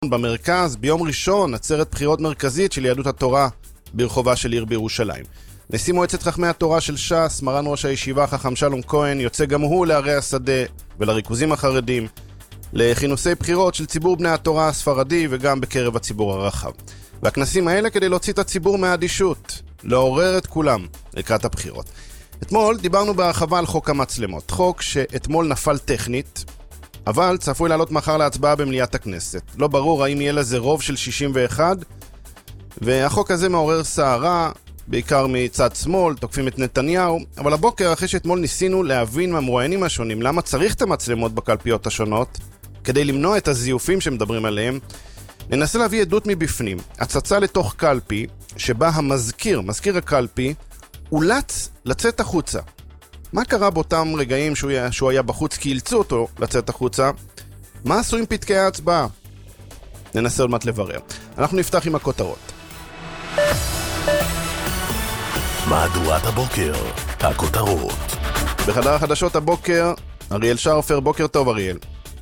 במרכז, ביום ראשון, עצרת בחירות מרכזית של יהדות התורה ברחובה של עיר בירושלים. נשיא מועצת חכמי התורה של ש"ס, מרן ראש הישיבה חכם שלום כהן, יוצא גם הוא לערי השדה ולריכוזים החרדים, לכינוסי בחירות של ציבור בני התורה הספרדי וגם בקרב הציבור הרחב. והכנסים האלה כדי להוציא את הציבור מהאדישות, לעורר את כולם לקראת הבחירות. אתמול דיברנו בהרחבה על חוק המצלמות, חוק שאתמול נפל טכנית, אבל צפוי לעלות מחר להצבעה במליאת הכנסת. לא ברור האם יהיה לזה רוב של 61, והחוק הזה מעורר סערה, בעיקר מצד שמאל, תוקפים את נתניהו, אבל הבוקר אחרי שאתמול ניסינו להבין מהמרואיינים השונים למה צריך את המצלמות בקלפיות השונות, כדי למנוע את הזיופים שמדברים עליהם, ננסה להביא עדות מבפנים, הצצה לתוך קלפי, שבה מזכיר הקלפי, אולץ לצאת החוצה. מה קרה באותם רגעים שהוא היה בחוץ כי אילצו אותו לצאת החוצה? מה עשו עם פתקי ההצבעה? ננסה עוד מעט לברר. אנחנו נפתח עם הכותרות. מהדורת הבוקר, הכותרות. בחדר החדשות הבוקר, אריאל שרפר, בוקר טוב אריאל.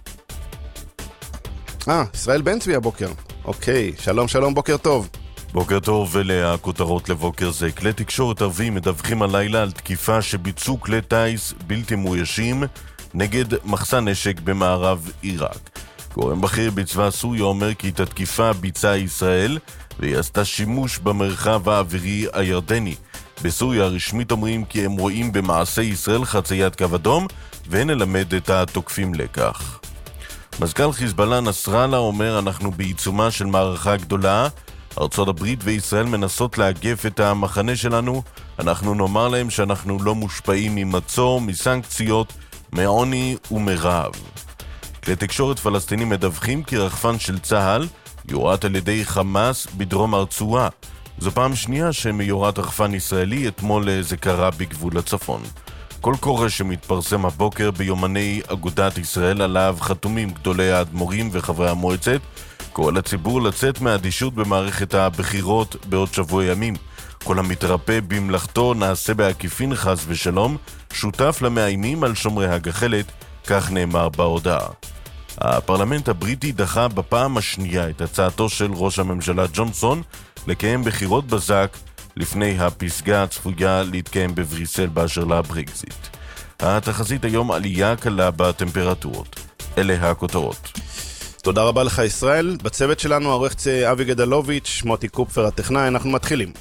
ישראל בן צבי הבוקר. אוקיי, שלום, בוקר טוב. בוקר טוב, ואלה הכותרות לבוקר זה. כלי תקשורת ערבים מדווחים הלילה על תקיפה שביצעו כלי טייס בלתי מאוישים נגד מחסן נשק במערב עיראק. גורם בכיר בצבא סוריה אומר כי את התקיפה ביצעה ישראל והיא עשתה שימוש במרחב האווירי הירדני. בסוריה הרשמית אומרים כי הם רואים במעשה ישראל חציית קו אדום והן ללמד את התוקפים לקח. מזכ"ל חיזבאללה נסראללה אומר אנחנו בעיצומה של מערכה גדולה, ארצות הברית וישראל מנסות לאגף את המחנה שלנו, אנחנו נאמר להם שאנחנו לא מושפעים ממצור, מסנקציות, מעוני ומרעב. כלי תקשורת פלסטינים מדווחים כי רחפן של צה"ל יורט על ידי חמאס בדרום הרצועה. זו פעם שנייה שמיורט רחפן ישראלי, אתמול זה קרה בגבול הצפון. כל קורא שמתפרסם הבוקר ביומני אגודת ישראל עליו חתומים גדולי האדמו"רים וחברי המועצת, קורא לציבור לצאת מהאדישות במערכת הבחירות בעוד שבוע ימים. כל המתרפא במלאכתו נעשה בעקיפין חס ושלום, שותף למאיימים על שומרי הגחלת, כך נאמר בהודעה. הפרלמנט הבריטי דחה בפעם השנייה את הצעתו של ראש הממשלה ג'ונסון לקיים בחירות בזק לפני הפסגה הצפויה להתקיים בבריסל באשר לברקזיט. התחזית היום עלייה קלה בטמפרטורות. אלה הכותרות. תודה רבה לך ישראל. בצוות שלנו העורך אבי גדלוביץ', מוטי קופפר הטכנאי. אנחנו מתחילים.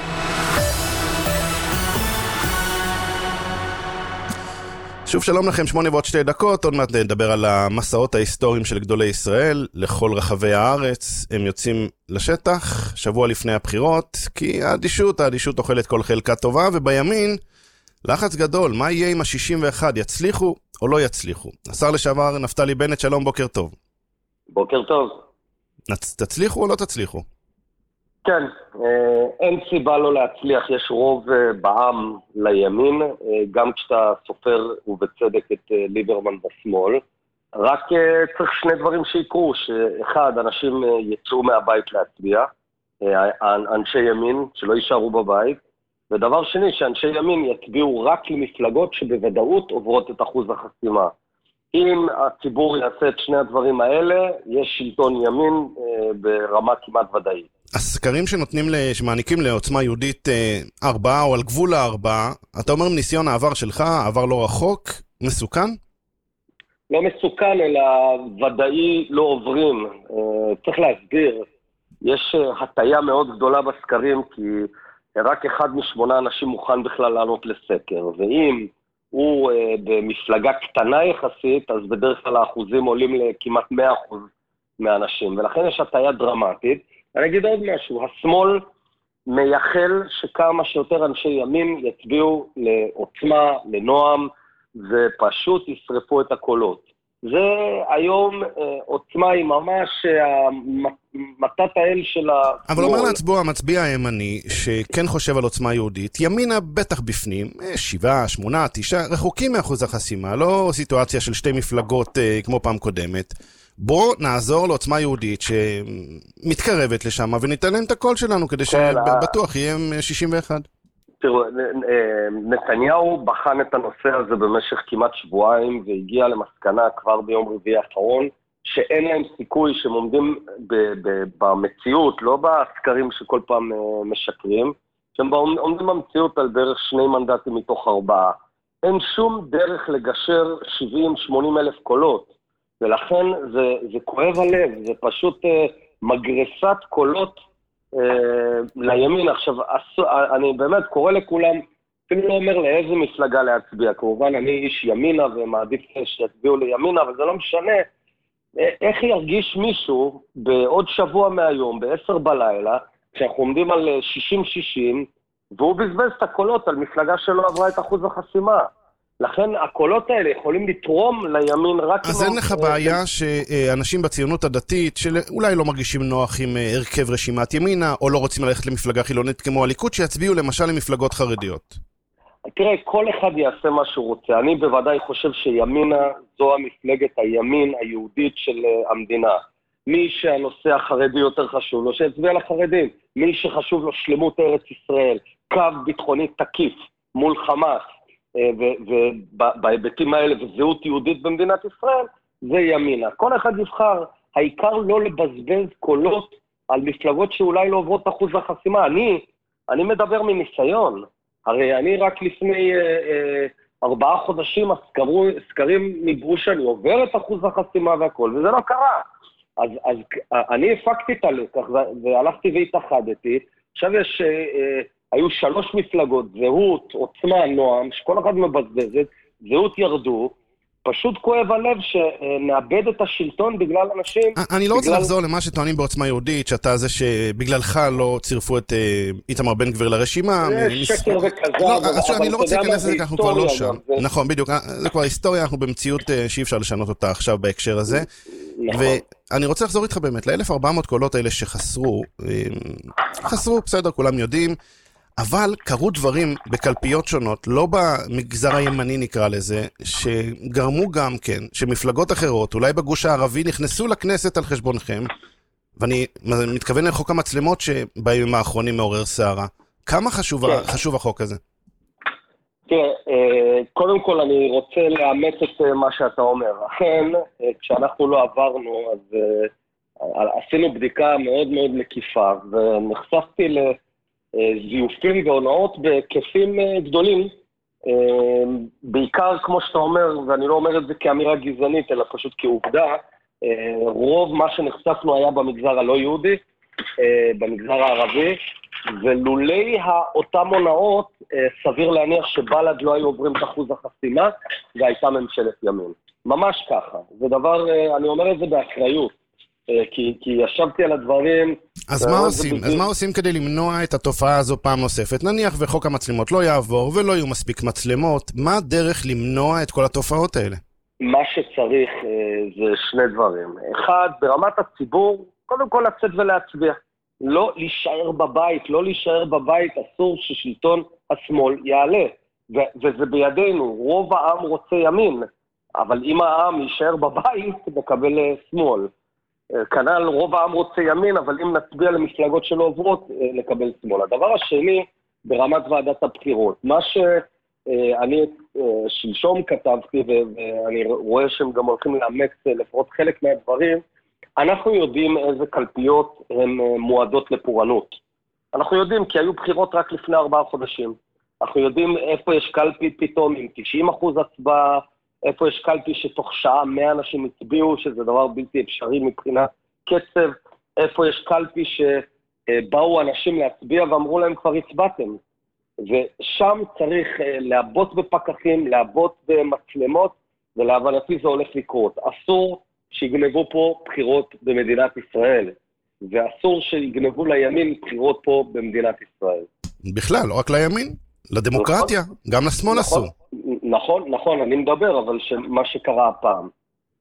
שוב שלום לכם, 8:02, עוד מעט נדבר על המסעות ההיסטוריים של גדולי ישראל לכל רחבי הארץ. הם יוצאים לשטח שבוע לפני הבחירות, כי האדישות אוכלת כל חלקה טובה, ובימין לחץ גדול, מה יהיה עם ה-61, יצליחו או לא יצליחו? השר לשעבר נפתלי בנט, שלום, בוקר טוב. בוקר טוב. תצליחו או לא תצליחו? כן, אין סיבה לא להצליח, יש רוב בעם לימין, גם כשאתה סופר ובצדק את ליברמן בשמאל, רק צריך שני דברים שיקרו, שאחד, אנשים יצאו מהבית להצביע, אנשי ימין שלא יישארו בבית, ודבר שני, שאנשי ימין יצביעו רק למפלגות שבוודאות עוברות את אחוז החסימה. אם הציבור יעשה את שני הדברים האלה, יש שלטון ימין ברמה כמעט ודאית. הסקרים שמעניקים לעוצמה יהודית 4 או על גבול 4, אתה אומר מניסיון העבר שלך, העבר לא רחוק, מסוכן? לא מסוכן, אלא ודאי לא עוברים. צריך להסביר, יש הטיה מאוד גדולה בסקרים, כי רק 1 מ-8 אנשים מוכן בכלל לענות לסקר, ואם הוא במפלגה קטנה יחסית, אז בדרך כלל האחוזים עולים לכמעט 100% מהאנשים, ולכן יש הטיה דרמטית. אני אגיד עוד משהו, השמאל מייחל שכמה שיותר אנשי ימין יצביעו לעוצמה, לנועם, ופשוט ישרפו את הקולות. זה היום עוצמה היא ממש מתת האל של השמאל. אבל אומר להצבוע, המצביע הימני שכן חושב על עוצמה יהודית, ימינה בטח בפנים, 7, 8, 9, רחוקים מאחוז החסימה, לא סיטואציה של שתי מפלגות כמו פעם קודמת. בוא נעזור לעוצמה יהודית שמתקרבת לשם וניתן להם את הקול שלנו כדי שבטוח יהיה 61. תראו, נתניהו בחן את הנושא הזה במשך כמעט שבועיים והגיע למסקנה כבר ביום רביעי האחרון שאין להם סיכוי, שהם עומדים במציאות, לא בסקרים שכל פעם משקרים, שהם עומדים במציאות על בערך 2 מנדטים מתוך 4. אין שום דרך לגשר 70-80 אלף קולות, ולכן זה כואב הלב, זה פשוט מגרסת קולות לימין. עכשיו, אני באמת קורא לכולם, אפילו לא אומר לאיזה מפלגה להצביע, כמובן אני איש ימינה ומעדיף שיצביעו לימינה, אבל זה לא משנה. איך ירגיש מישהו בעוד שבוע מהיום, ב-10 בלילה, כשאנחנו עומדים על 60-60, והוא בזבז את הקולות על מפלגה שלא עברה את אחוז החסימה. לכן הקולות האלה יכולים לתרום לימין רק... אז אין לך בעיה שאנשים בציונות הדתית, שאולי לא מרגישים נוח עם הרכב רשימת ימינה, או לא רוצים ללכת למפלגה חילונית כמו הליכוד, שיצביעו למשל למפלגות חרדיות? תראה, כל אחד יעשה מה שהוא רוצה. אני בוודאי חושב שימינה זו המפלגת הימין היהודית של המדינה. מי שהנושא החרדי יותר חשוב לו, שיצביע לחרדים. מי שחשוב לו שלמות ארץ ישראל, קו ביטחוני תקיף מול חמאס, ובהיבטים האלה וזהות יהודית במדינת ישראל, זה ימינה. כל אחד יבחר, העיקר לא לבזבז קולות על מפלגות שאולי לא עוברות אחוז החסימה. אני מדבר מניסיון. הרי אני רק לפני 4 חודשים, הסקרים ניבאו שאני עובר את אחוז החסימה והכל, וזה לא קרה. אז אני הפקתי את הלקח, והלכתי והתאחדתי. עכשיו היו 3 מפלגות, זהות, עוצמה, נועם, שכל אחד מבזבזת, זהות ירדו, פשוט כואב הלב שנאבד את השלטון בגלל אנשים... אני לא רוצה לחזור למה שטוענים בעוצמה יהודית, שאתה זה שבגללך לא צירפו את איתמר בן גביר לרשימה. זה שקר וכזב. אני לא רוצה להיכנס לזה, כי אנחנו כבר לא שם. נכון, בדיוק, זה כבר היסטוריה, אנחנו במציאות שאי אפשר לשנות אותה עכשיו בהקשר הזה. ואני רוצה לחזור איתך באמת, ל-1400 קולות האלה שחסרו, בסדר, כולם יודעים, אבל קרו דברים בקלפיות שונות, לא במגזר הימני נקרא לזה, שגרמו גם כן, שמפלגות אחרות, אולי בגוש הערבי, נכנסו לכנסת על חשבונכם, ואני מתכוון לחוק המצלמות שבימים האחרונים מעורר סערה. כמה חשוב החוק הזה? תראה, קודם כל אני רוצה לאמץ את מה שאתה אומר. אכן, כשאנחנו לא עברנו, אז עשינו בדיקה מאוד מאוד מקיפה, ונחשפתי זיופים והונאות בהיקפים גדולים, בעיקר כמו שאתה אומר, ואני לא אומר את זה כאמירה גזענית, אלא פשוט כעובדה, רוב מה שנחשפנו היה במגזר הלא יהודי, במגזר הערבי, ולולי אותם הונאות, סביר להניח שבל"ד לא היו עוברים את אחוז החסימה, והייתה ממשלת ימין. ממש ככה. זה דבר, אני אומר את זה באחריות. כי ישבתי על הדברים... אז מה עושים? אז מה עושים כדי למנוע את התופעה הזו פעם נוספת? נניח וחוק המצלמות לא יעבור ולא יהיו מספיק מצלמות, מה הדרך למנוע את כל התופעות האלה? מה שצריך זה 2 דברים. אחד, ברמת הציבור, קודם כל לצאת ולהצביע. לא להישאר בבית, אסור ששלטון השמאל יעלה. וזה בידינו, רוב העם רוצה ימין, אבל אם העם יישאר בבית, מקבל שמאל. כנ"ל רוב העם רוצה ימין, אבל אם נצביע למפלגות שלא עוברות, לקבל שמאל. הדבר השני, ברמת ועדת הבחירות, מה שאני שלשום כתבתי, ואני רואה שהם גם הולכים לאמץ לפחות חלק מהדברים, אנחנו יודעים איזה קלפיות הן מועדות לפורענות. אנחנו יודעים, כי היו בחירות רק לפני 4 חודשים. אנחנו יודעים איפה יש קלפי פתאום עם 90% הצבעה, איפה יש קלפי שתוך שעה 100 אנשים הצביעו, שזה דבר בלתי אפשרי מבחינת קצב, איפה יש קלפי שבאו אנשים להצביע ואמרו להם כבר הצבעתם. ושם צריך לעבוד בפקחים, לעבוד במצלמות, ולהבנתי זה הולך לקרות. אסור שיגנבו פה בחירות במדינת ישראל, ואסור שיגנבו לימין בחירות פה במדינת ישראל. בכלל, לא רק לימין, לדמוקרטיה, גם לשמאל אסור. נכון, אני מדבר, אבל מה שקרה הפעם.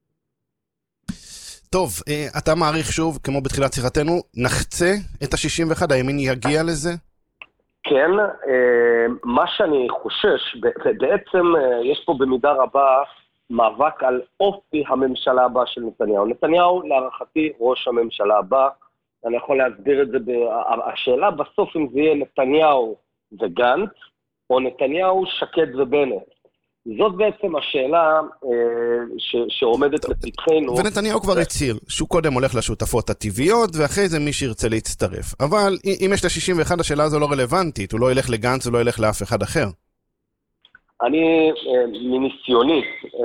טוב, אתה מעריך שוב, כמו בתחילת שיחתנו, נחצה את ה-61, הימין יגיע לזה? כן, מה שאני חושש, בעצם יש פה במידה רבה מאבק על אופי הממשלה הבאה של נתניהו. נתניהו, להערכתי, ראש הממשלה הבא, אני יכול להסביר את זה, השאלה בסוף אם זה יהיה נתניהו וגנץ, או נתניהו, שקד ובנט. זאת בעצם השאלה שעומדת לפתחנו. ונתניהו כבר הצהיר שהוא קודם הולך לשותפות הטבעיות, ואחרי זה מי שירצה להצטרף. אבל אם יש ל-61, השאלה הזו לא רלוונטית, הוא לא ילך לגנץ, הוא לא ילך לאף אחד אחר. אני, מניסיוני,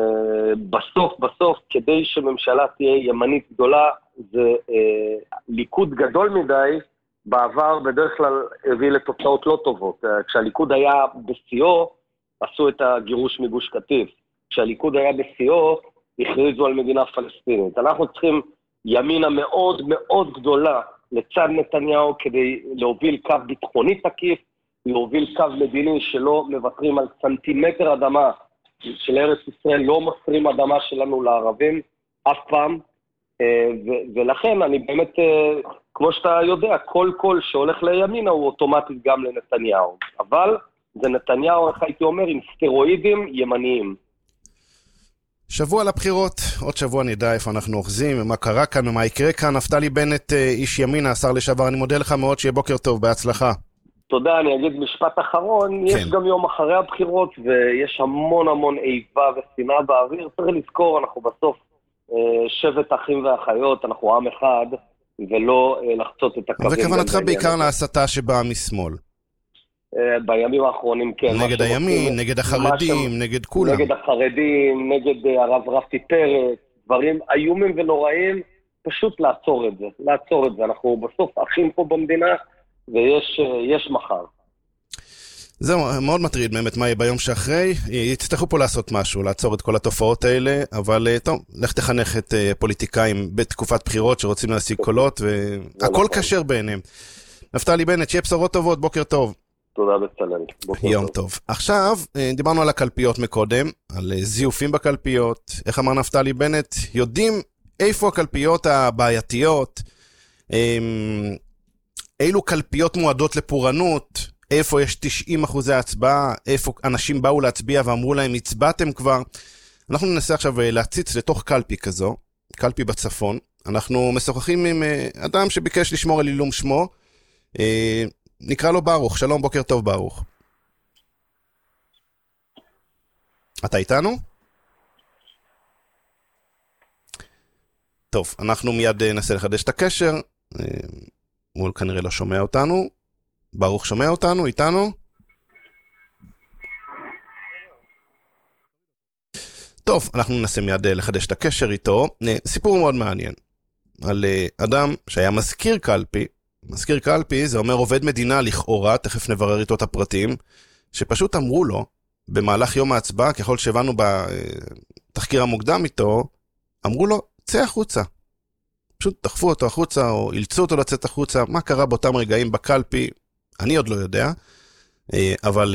בסוף, כדי שממשלה תהיה ימנית גדולה, זה ליכוד גדול מדי, בעבר בדרך כלל הביא לתוצאות לא טובות. כשהליכוד היה בשיאו, עשו את הגירוש מגוש קטיף. כשהליכוד היה בשיאו, הכריזו על מדינה פלסטינית. אנחנו צריכים ימינה מאוד מאוד גדולה לצד נתניהו כדי להוביל קו ביטחוני תקיף, להוביל קו מדיני שלא מוותרים על סנטימטר אדמה של ארץ ישראל, לא מוסרים אדמה שלנו לערבים אף פעם, ולכן אני באמת, כמו שאתה יודע, כל קול שהולך לימינה הוא אוטומטית גם לנתניהו. אבל זה נתניהו, איך הייתי אומר, עם סטרואידים ימניים. שבוע לבחירות, עוד שבוע נדע איפה אנחנו אוחזים, ומה קרה כאן ומה יקרה כאן. נפתלי בנט, איש ימינה, השר לשעבר, אני מודה לך מאוד, שיהיה בוקר טוב, בהצלחה. תודה, אני אגיד משפט אחרון, כן. יש גם יום אחרי הבחירות, ויש המון איבה ושנאה באוויר. צריך לזכור, אנחנו בסוף שבט אחים ואחיות, אנחנו עם אחד, ולא לחצות את הקווים. וכוונתך בעיקר להסתה שבאה משמאל. בימים האחרונים, כן. נגד הימין, נגד החרדים, נגד כולם. נגד החרדים, נגד הרב רפי פרץ, דברים איומים ונוראים, פשוט לעצור את זה. אנחנו בסוף אחים פה במדינה, ויש מחר. זהו, מאוד מטריד באמת מה יהיה ביום שאחרי. יצטרכו פה לעשות משהו, לעצור את כל התופעות האלה, אבל טוב, לך תחנך את פוליטיקאים בתקופת בחירות שרוצים להשיג קולות, והכל קשר ביניהם. נפתלי בנט, שיהיה בשורות טובות, בוקר טוב. תודה בצלאל. יום טוב. עכשיו, דיברנו על הקלפיות מקודם, על זיופים בקלפיות. איך אמר נפתלי בנט? יודעים איפה הקלפיות הבעייתיות, אילו קלפיות מועדות לפורענות, איפה יש 90% הצבעה, איפה אנשים באו להצביע ואמרו להם, הצבעתם כבר. אנחנו ננסה עכשיו להציץ לתוך קלפי כזו, קלפי בצפון. אנחנו משוחחים עם אדם שביקש לשמור על עילום שמו, נקרא לו ברוך. שלום, בוקר טוב ברוך. אתה איתנו? טוב, אנחנו מיד ננסה לחדש את הקשר. הוא כנראה לא שומע אותנו. ברוך שומע אותנו, איתנו? טוב, אנחנו ננסה מיד לחדש את הקשר איתו. סיפור מאוד מעניין. על אדם שהיה מזכיר קלפי. מזכיר קלפי זה אומר עובד מדינה לכאורה, תכף נברר איתו את הפרטים, שפשוט אמרו לו, במהלך יום ההצבעה, ככל שהבנו בתחקיר המוקדם איתו, אמרו לו, צא החוצה. פשוט דחפו אותו החוצה, או אילצו אותו לצאת החוצה. מה קרה באותם רגעים בקלפי? אני עוד לא יודע, אבל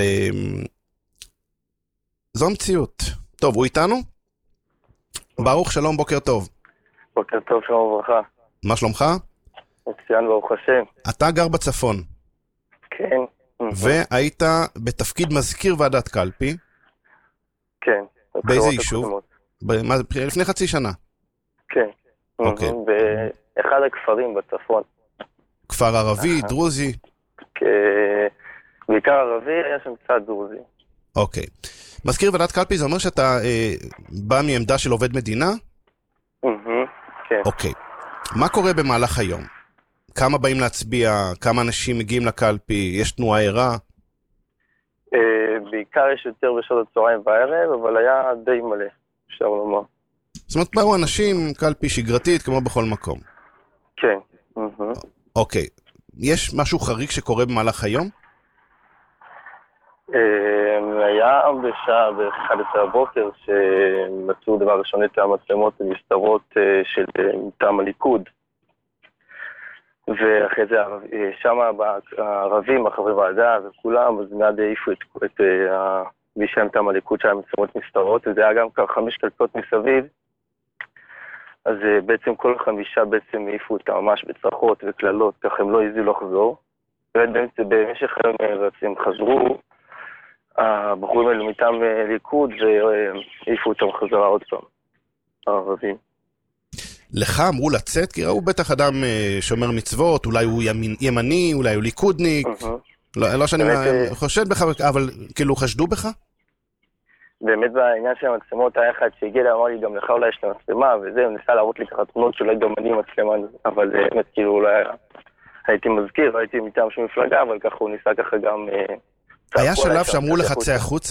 זו המציאות. טוב, הוא איתנו? ברוך, שלום, בוקר טוב. בוקר טוב, שלום וברכה. מה שלומך? מצוין, ברוך השם. אתה גר בצפון. כן. והיית בתפקיד מזכיר ועדת קלפי. כן. באיזה יישוב? לפני חצי שנה. כן. אוקיי. באחד הכפרים בצפון. כפר ערבי, דרוזי? בעיקר ערבי, היה שם קצת דרוזי. אוקיי. מזכיר ועדת קלפי, זה אומר שאתה בא מעמדה של עובד מדינה? כן. אוקיי. מה קורה במהלך היום? כמה באים להצביע? כמה אנשים מגיעים לקלפי? יש תנועה ערה? בעיקר יש יותר בשעות הצהריים בערב, אבל היה די מלא, אפשר לומר. זאת אומרת, באו אנשים, קלפי שגרתית, כמו בכל מקום. כן. אוקיי. יש משהו חריג שקורה במהלך היום? היה בשעה ב-11 הבוקר שמצאו דבר ראשון את המצלמות ומסתרות של מטעם הליכוד, ואחרי זה שם הערבים, החברי ועדה וכולם, אז מיד העיפו את מי שהיה מטעם הליכוד שהיה מצלמות מסתרות, וזה היה גם כבר 5 קלפיות מסביב, אז בעצם כל 5 בעצם העיפו אותם ממש בצרחות וכללות, כך הם לא העזו לחזור, ובמשך היום הם חזרו, הבחורים האלו מטעם ליכוד והעיפו אותם חזרה עוד פעם, הערבים. לך אמרו לצאת? כי ראו בטח אדם שומר מצוות, אולי הוא ימני, אולי הוא ליכודניק. לא שאני חושד בך, אבל כאילו חשדו בך? באמת בעניין של המצלמות היה אחד שהגיע לה, אמר לי גם לך אולי יש לה מצלמה וזה, הוא ניסה להראות לי ככה תמונות שאולי גם אני מצלמה, אבל באמת כאילו אולי הייתי מזכיר, הייתי מטעם של מפלגה, אבל ככה הוא ניסה ככה גם... היה שלב שאמרו לך צא החוצה?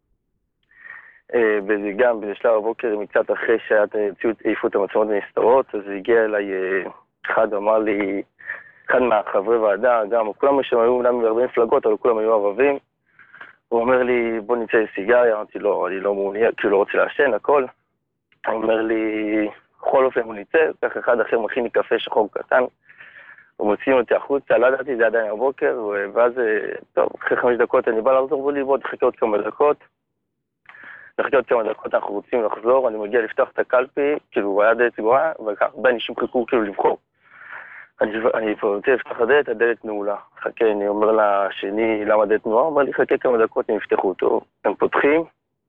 גם בשלב הבוקר, קצת אחרי שהעיפו את המצלמות הנסתרות, אז הגיע אליי אחד, אמר לי, אחד מהחברי ועדה, גם כולם שהיו מהרבה מפלגות, אבל כולם היו ערבים, הוא אומר לי, בוא נצא לסיגריה, אמרתי לו, אני לא מעוניין, כאילו לא רוצה לעשן, הכל. הוא אומר לי, בכל אופן הוא ניצא, כך אחד אחר מכין לי קפה שחור קטן, הוא מוציא אותי החוצה, לא ידעתי, זה עדיין הבוקר, ואז, טוב, אחרי 5 דקות אני בא לחזור בלי, בוא תחכה עוד כמה דקות. נחכה עוד כמה דקות, אנחנו רוצים לחזור, אני מגיע לפתוח את הקלפי, כאילו, היה דלת סגורה, והרבה אנשים חיכו כאילו לבחור. אני רוצה לפתח הדלת, הדלת נעולה. חכה, אני אומר לשני, למה הדלת נעולה? הוא אומר לי, חכה כמה דקות, הם יפתחו אותו. הם פותחים,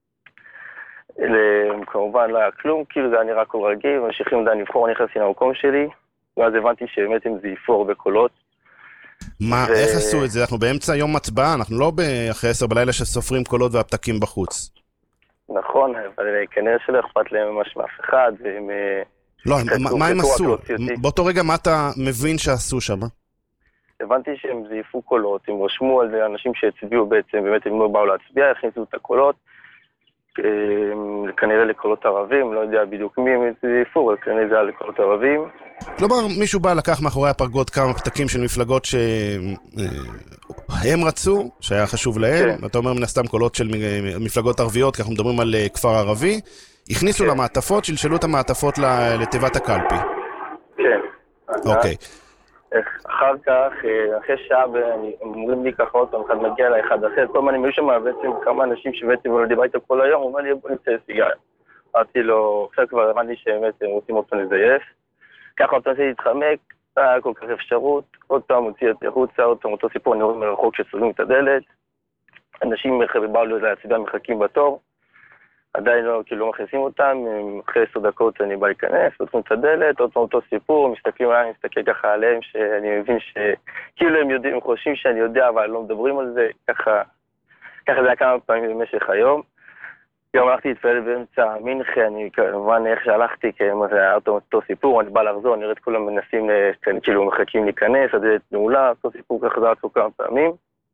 כמובן לא היה כלום, כאילו זה היה נראה כל רגיל, ממשיכים עדיין לבחור, אני נכנסתי למקום שלי, ואז הבנתי שבאמת הם זייפו הרבה קולות. מה, איך עשו את זה? אנחנו באמצע יום הצבעה, אנחנו לא אחרי 10 בלילה שסופרים קולות והפתקים בחוץ. נכון, אבל כנראה שלא אכפת להם ממש מאף אחד, והם... לא, מה הם עשו? באותו רגע מה אתה מבין שעשו שם? הבנתי שהם זייפו קולות, הם רשמו על אנשים שהצביעו בעצם, באמת הם לא באו להצביע, הכניסו את הקולות, כנראה לקולות ערבים, לא יודע בדיוק מי הם זייפו, אבל כנראה זה היה לקולות ערבים. כלומר, מישהו בא לקח מאחורי הפרגוד כמה פתקים של מפלגות שהם רצו, שהיה חשוב להם, אתה אומר מן הסתם קולות של מפלגות ערביות, כי אנחנו מדברים על כפר ערבי, הכניסו למעטפות, שלשלו את המעטפות לתיבת הקלפי. כן. אוקיי. אחר כך, אחרי שעה, אומרים לי ככה עוד פעם, אחד מגיע לאחד אחר, כל הזמן היו שם בעצם כמה אנשים שבעצם לא דיבר איתו כל היום, הוא אומר לי, בוא נצא לסיגריה. אמרתי לו, עכשיו כבר אמרתי שבאמת הם רוצים אותו לזייף. ככה עוד פעם להתחמק, היה כל כך אפשרות, עוד פעם הוציא את החוצה, עוד פעם אותו סיפור, אני רואה מרחוק שסוגרים את הדלת, אנשים באו להצביע מחכים בתור, עדיין לא, כאילו לא מכניסים אותם, אחרי 10 דקות אני בא להיכנס, פותחים את הדלת, עוד פעם אותו סיפור, מסתכלים עליי, מסתכל ככה עליהם, שאני מבין שכאילו הם יודעים, הם חושבים שאני יודע, אבל לא מדברים על זה, ככה זה היה כמה פעמים במשך היום. גם הלכתי להתפעל באמצע מינכה, אני כמובן איך שהלכתי, כי זה היה אותו סיפור, אני בא לחזור, אני רואה את כולם מנסים, כאילו מחכים להיכנס, הדלת נעולה, אותו סיפור ככה זה עצו כמה פעמים.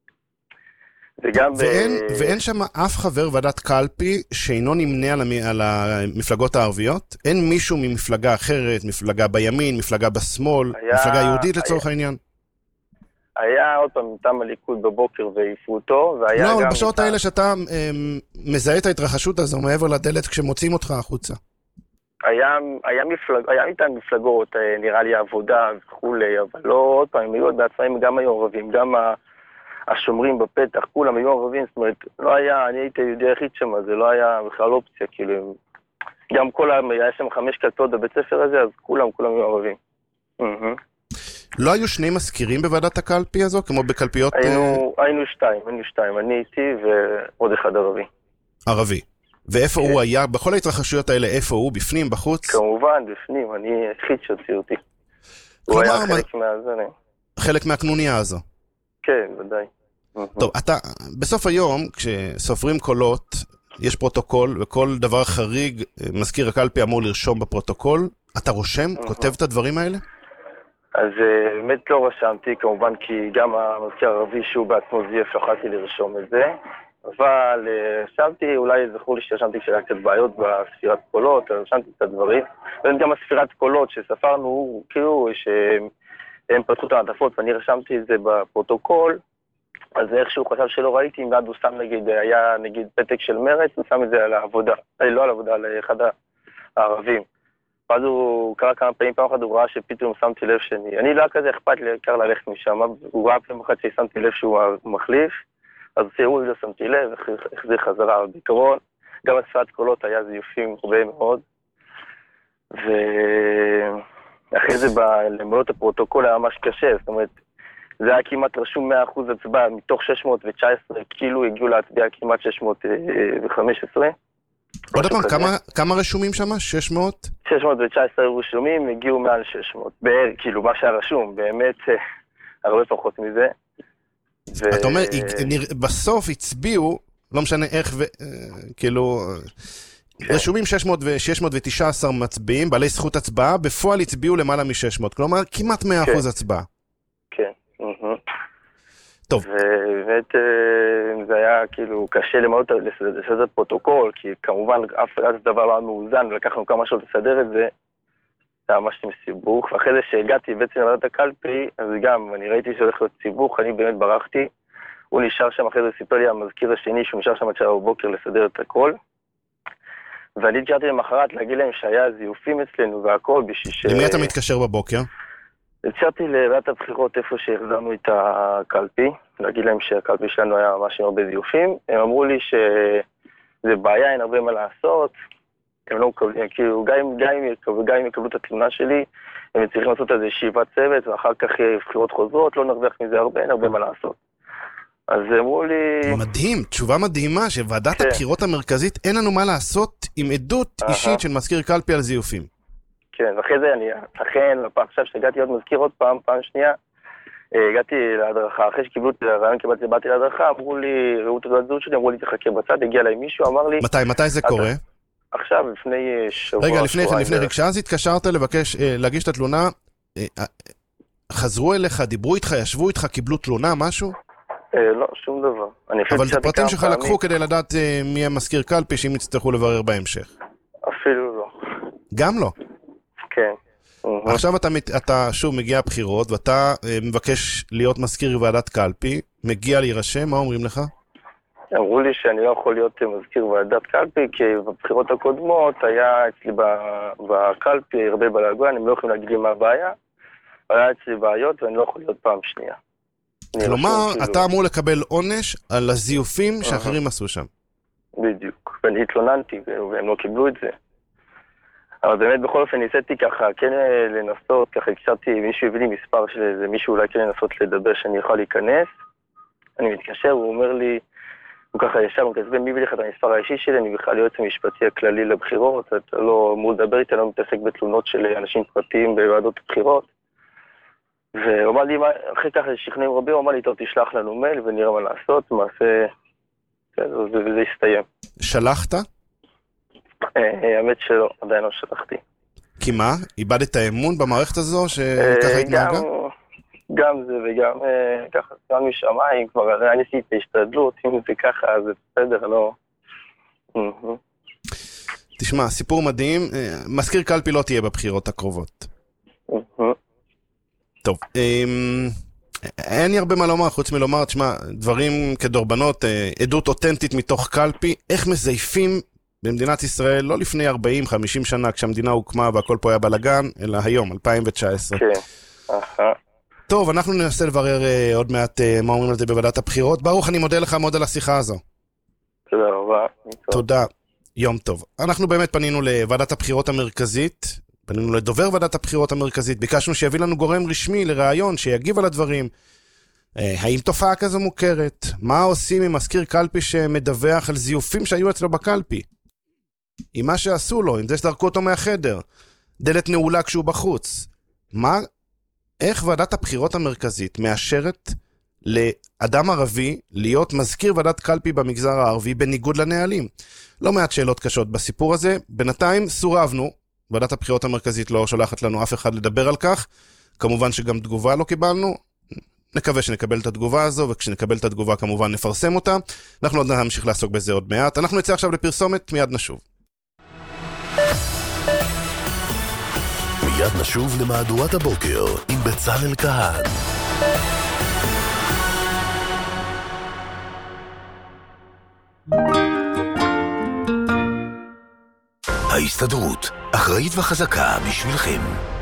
ואין שם אף חבר ועדת קלפי שאינו נמנה על המפלגות הערביות? אין מישהו ממפלגה אחרת, מפלגה בימין, מפלגה בשמאל, מפלגה יהודית לצורך העניין? היה עוד פעם מטעם הליכוד בבוקר והעיפו אותו, והיה לא, גם... אבל בשעות האלה שאתה מזהה את ההתרחשות הזו מעבר לדלת כשמוצאים אותך החוצה. היה מטעם מפלגות, נראה לי עבודה וכולי, אבל לא עוד פעם, הם היו בעצמם גם היו ערבים, גם השומרים בפתח, כולם היו ערבים, זאת אומרת, לא היה, אני הייתי יהודי היחיד שם, זה לא היה בכלל אופציה, כאילו, גם היה שם 5 קלפיות בבית ספר הזה, אז כולם היו ערבים. לא היו 2 מזכירים בוועדת הקלפי הזו, כמו בקלפיות... היינו 2, אני איתי ועוד אחד ערבי. ערבי. ואיפה הוא היה, בכל ההתרחשויות האלה, איפה הוא, בפנים, בחוץ? כמובן, בפנים, אני היחיד שהוציא אותי. הוא היה חלק מהזנים. חלק מהקנוניה הזו. כן, ודאי. טוב, בסוף היום, כשסופרים קולות, יש פרוטוקול, וכל דבר חריג, מזכיר הקלפי אמור לרשום בפרוטוקול. אתה רושם? כותב את הדברים האלה? אז באמת לא רשמתי, כמובן, כי גם המזכיר הערבי שהוא בעצמו זייף, יכולתי לרשום את זה. אבל רשמתי, אולי זכור לי שרשמתי כשהיה קצת בעיות בספירת קולות, רשמתי את הדברים. וגם הספירת קולות שספרנו, כאילו, הם פתחו את המעטפות, ואני רשמתי את זה בפרוטוקול, אז איכשהו חשב שלא ראיתי, מיד הוא שם היה נגיד פתק של מרץ, הוא שם את זה על העבודה, לא על העבודה, על אחד הערבים. ואז הוא קרא כמה פעמים, פעם אחת הוא ראה שפתאום שמתי לב אני לא כזה אכפת לי, עיקר ללכת משם, הוא ראה פעם אחת ששמתי לב שהוא מחליף, אז ציירו לי לא שמתי לב, החזיר חזרה בעיקרון, גם הספירת קולות היה זיופים הרבה מאוד, אחרי זה למרות הפרוטוקול היה ממש קשה, זאת אומרת, זה היה כמעט רשום 100% הצבעה, מתוך 619, כאילו הגיעו להצביע כמעט 615. עוד פעם, כמה רשומים שם? 600? 619 רשומים, הגיעו מעל 600. כאילו, מה שהיה רשום, באמת הרבה פחות מזה. אתה אומר, בסוף הצביעו, לא משנה איך, כאילו, רשומים 619 מצביעים, בעלי זכות הצבעה, בפועל הצביעו למעלה מ-600, כלומר, כמעט 100% הצבעה. כן. טוב. ובאמת זה היה כאילו קשה למרות לסדר פרוטוקול, כי כמובן אף דבר לא היה מאוזן, ולקחנו כמה שעות לסדר את זה, זה היה ממש סיבוך, ואחרי זה שהגעתי בעצם לוועדת הקלפי, אז גם אני ראיתי שהולך להיות סיבוך, אני באמת ברחתי, הוא נשאר שם, אחרי זה סיפר לי המזכיר השני, שהוא נשאר שם עד שעה בבוקר לסדר את הכל, ואני התקשרתי למחרת להגיד להם שהיה זיופים אצלנו והכל בשביל ש... למי אתה מתקשר בבוקר? התקשרתי לוועדת הבחירות איפה שהחזרנו את הקלפי, להגיד להם שהקלפי שלנו היה ממש עם הרבה זיופים. הם אמרו לי שזה בעיה, אין הרבה מה לעשות. הם לא מקבלים, כאילו, גם אם יקבלו את התלונה שלי, הם צריכים לעשות איזו ישיבת צוות, ואחר כך בחירות חוזרות, לא נרוויח מזה הרבה, אין הרבה מה לעשות. אז אמרו לי... מדהים, תשובה מדהימה, שוועדת הבחירות המרכזית אין לנו מה לעשות עם עדות אישית של מזכיר קלפי על זיופים. כן, ואחרי זה אני, לכן, עכשיו שהגעתי להיות מזכיר עוד פעם שנייה, הגעתי להדרכה, אחרי שקיבלו את הרעיון, באתי להדרכה, אמרו לי, ראו את הזהות שלי, אמרו לי, תחכה בצד, הגיע אליי מישהו, אמר לי... מתי זה קורה? עכשיו, לפני שבוע... רגע, לפני, כשאז התקשרת לבקש, להגיש את התלונה, חזרו אליך, דיברו איתך, ישבו איתך, קיבלו תלונה, משהו? לא, שום דבר. אבל את הפרטים שלך לקחו כדי לדעת מי המזכיר קלפי, שאם יצטרכו לברר בהמשך. אפילו לא. גם לא? כן. עכשיו אתה שוב מגיע הבחירות, ואתה מבקש להיות מזכיר ועדת קלפי, מגיע להירשם, מה אומרים לך? אמרו לי שאני לא יכול להיות מזכיר ועדת קלפי, כי בבחירות הקודמות היה אצלי בקלפי הרבה בלגן, הם לא יכולים להגיד לי מה הבעיה, היה אצלי בעיות ואני לא יכול להיות פעם שנייה. כלומר, אתה אמור לקבל עונש על הזיופים שאחרים עשו שם. בדיוק, ואני התלוננתי והם לא קיבלו את זה. אבל באמת בכל אופן ניסיתי ככה, כן לנסות, ככה הקשרתי, מישהו הביא לי מספר של איזה מישהו אולי כן לנסות לדבר שאני יכול להיכנס. אני מתקשר, הוא אומר לי, הוא ככה ישר, הוא כזה, מי הביא לך את המספר האישי שלי? אני בכלל יועץ המשפטי הכללי לבחירות, אתה לא אמור לדבר איתי, אני לא מתעסק בתלונות של אנשים פרטיים בוועדות הבחירות. והוא אמר לי, אחרי ככה שכנעים רבים, הוא אמר לי, טוב, תשלח לנו מייל ונראה מה לעשות, מעשה, וזה יסתיים. שלחת? האמת שלא, עדיין לא שלחתי. כי מה? איבדת האמון במערכת הזו שככה התנהגה? גם זה וגם ככה, גם משמיים, כבר אני עשיתי השתדלות, אם זה ככה, אז זה בסדר, לא... תשמע, סיפור מדהים, מזכיר קלפי לא תהיה בבחירות הקרובות. טוב, אין לי הרבה מה לומר, חוץ מלומר, תשמע, דברים כדורבנות, עדות אותנטית מתוך קלפי, איך מזייפים במדינת ישראל, לא לפני 40-50 שנה, כשהמדינה הוקמה והכל פה היה בלגן, אלא היום, 2019. כן, טוב, אנחנו ננסה לברר עוד מעט מה אומרים על זה בוועדת הבחירות. ברוך, אני מודה לך מאוד על השיחה הזו. תודה רבה. תודה, יום טוב. אנחנו באמת פנינו לוועדת הבחירות המרכזית, פנינו לדובר ועדת הבחירות המרכזית, ביקשנו שיביא לנו גורם רשמי לרעיון, שיגיב על הדברים. האם תופעה כזו מוכרת? מה עושים עם מזכיר קלפי שמדווח על זיופים שהיו אצלו בקלפי? עם מה שעשו לו, עם זה שדרכו אותו מהחדר, דלת נעולה כשהוא בחוץ. איך ועדת הבחירות המרכזית מאשרת לאדם ערבי להיות מזכיר ועדת קלפי במגזר הערבי בניגוד לנהלים? לא מעט שאלות קשות בסיפור הזה. בינתיים סורבנו, ועדת הבחירות המרכזית לא שולחת לנו אף אחד לדבר על כך, כמובן שגם תגובה לא קיבלנו, נקווה שנקבל את התגובה הזו, וכשנקבל את התגובה כמובן נפרסם אותה. אנחנו עוד נמשיך לעסוק בזה עוד מעט. אנחנו נצא עכשיו לפרסומת, מיד נשוב. מיד נשוב למהדורת הבוקר עם בצלאל כהן. ההסתדרות, אחראית וחזקה בשבילכם.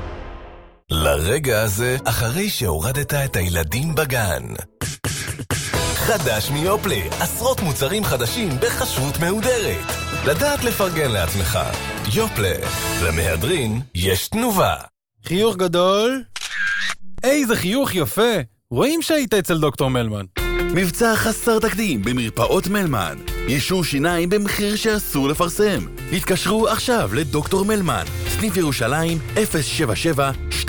לרגע הזה, אחרי שהורדת את הילדים בגן. חדש מיופלה, עשרות מוצרים חדשים בחשבות מהודרת. לדעת לפרגן לעצמך. יופלה, למהדרין יש תנובה. חיוך גדול. איזה חיוך יפה. רואים שהיית אצל דוקטור מלמן. מבצע חסר תקדים במרפאות מלמן. יישור שיניים במחיר שאסור לפרסם. התקשרו עכשיו לדוקטור מלמן. סניף ירושלים 077-249-6203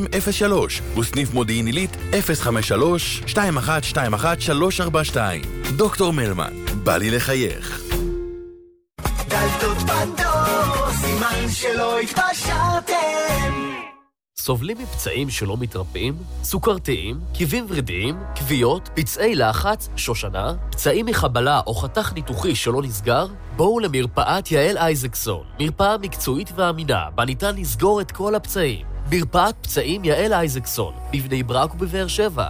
וסניף מודיעין עילית 053-2121-342. דוקטור מלמן, בא לי לחייך. דלתות פנדור, סימן שלא התפשרתם. סובלים מפצעים שלא מתרפאים, סוכרתיים, כאבים ורידיים, כוויות, פצעי לחץ, שושנה, פצעים מחבלה או חתך ניתוחי שלא נסגר? בואו למרפאת יעל אייזקסון, מרפאה מקצועית ואמינה, בה ניתן לסגור את כל הפצעים. מרפאת פצעים יעל אייזקסון, בבני ברק ובבאר שבע,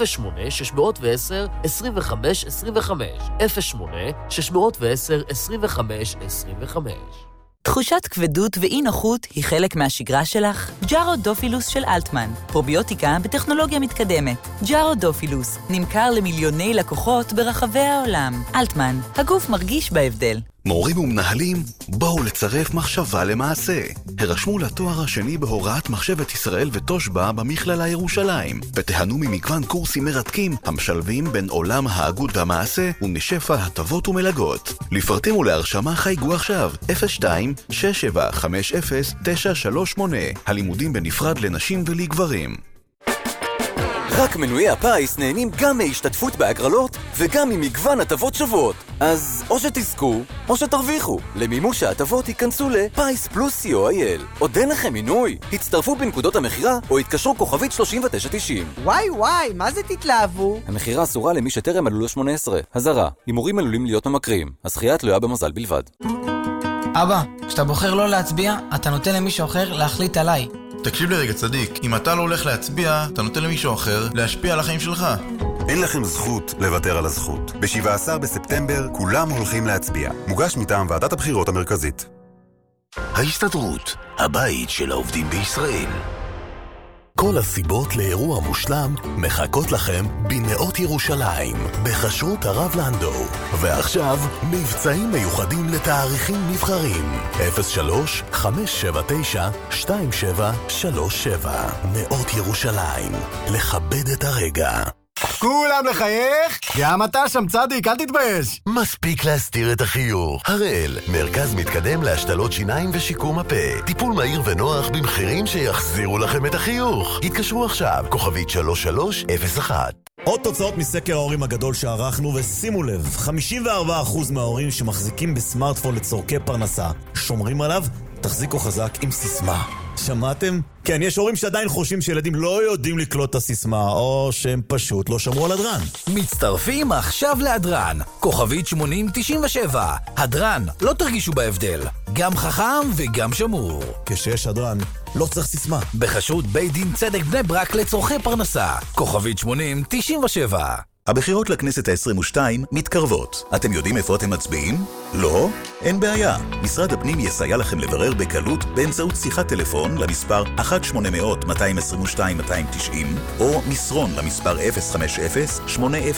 08-610-25-25, 08-610-25-25. תחושת כבדות ואי נוחות היא חלק מהשגרה שלך? ג'ארודופילוס של אלטמן, פרוביוטיקה בטכנולוגיה מתקדמת. ג'ארודופילוס נמכר למיליוני לקוחות ברחבי העולם. אלטמן, הגוף מרגיש בהבדל. מורים ומנהלים, בואו לצרף מחשבה למעשה. הרשמו לתואר השני בהוראת מחשבת ישראל ותושבע במכללה ירושלים, ותיהנו ממגוון קורסים מרתקים המשלבים בין עולם ההגות והמעשה ומשפע הטבות ומלגות. לפרטים ולהרשמה חייגו עכשיו 02-6750-938. הלימודים בנפרד לנשים ולגברים. רק מנויי הפיס נהנים גם מהשתתפות בהגרלות וגם ממגוון הטבות שוות. אז או שתזכו או שתרוויחו. למימוש ההטבות ייכנסו לפייס פלוס co.il. עוד אין לכם מינוי? הצטרפו בנקודות המחירה או התקשרו כוכבית 3990. וואי, מה זה תתלהבו? המחירה אסורה למי שטרם מלאו לו 18. הזרה, הימורים עלולים להיות ממכרים. הזכייה תלויה במזל בלבד. אבא, כשאתה בוחר לא להצביע, אתה נותן למישהו אחר להחליט עליי. תקשיב לי רגע צדיק, אם אתה לא הולך להצביע, אתה נותן למישהו אחר להשפיע על החיים שלך. אין לכם זכות לוותר על הזכות. ב-17 בספטמבר כולם הולכים להצביע. מוגש מטעם ועדת הבחירות המרכזית. ההסתדרות, הבית של העובדים בישראל. כל הסיבות לאירוע מושלם מחכות לכם בנאות ירושלים, בחשרות הרב לנדו. ועכשיו, מבצעים מיוחדים לתאריכים נבחרים. 03-579-2737. נאות ירושלים. לכבד את הרגע. כולם לחייך? גם אתה שם צדיק, אל תתבייש. מספיק להסתיר את החיוך. הראל, מרכז מתקדם להשתלות שיניים ושיקום הפה. טיפול מהיר ונוח במחירים שיחזירו לכם את החיוך. התקשרו עכשיו, כוכבית 3301. עוד תוצאות מסקר ההורים הגדול שערכנו, ושימו לב, 54% מההורים שמחזיקים בסמארטפון לצורכי פרנסה שומרים עליו. תחזיקו חזק עם סיסמה. שמעתם? כן, יש הורים שעדיין חושבים שילדים לא יודעים לקלוט את הסיסמה, או שהם פשוט לא שמרו על הדרן. מצטרפים עכשיו להדרן, כוכבית 8097. הדרן, לא תרגישו בהבדל. גם חכם וגם שמור. כשיש הדרן, לא צריך סיסמה. בחשרות בית דין צדק בני ברק לצורכי פרנסה, כוכבית 8097. הבחירות לכנסת ה-22 מתקרבות. אתם יודעים איפה אתם מצביעים? לא? אין בעיה. משרד הפנים יסייע לכם לברר בקלות באמצעות שיחת טלפון למספר 1-800-222-290 או מסרון למספר 050-808-5500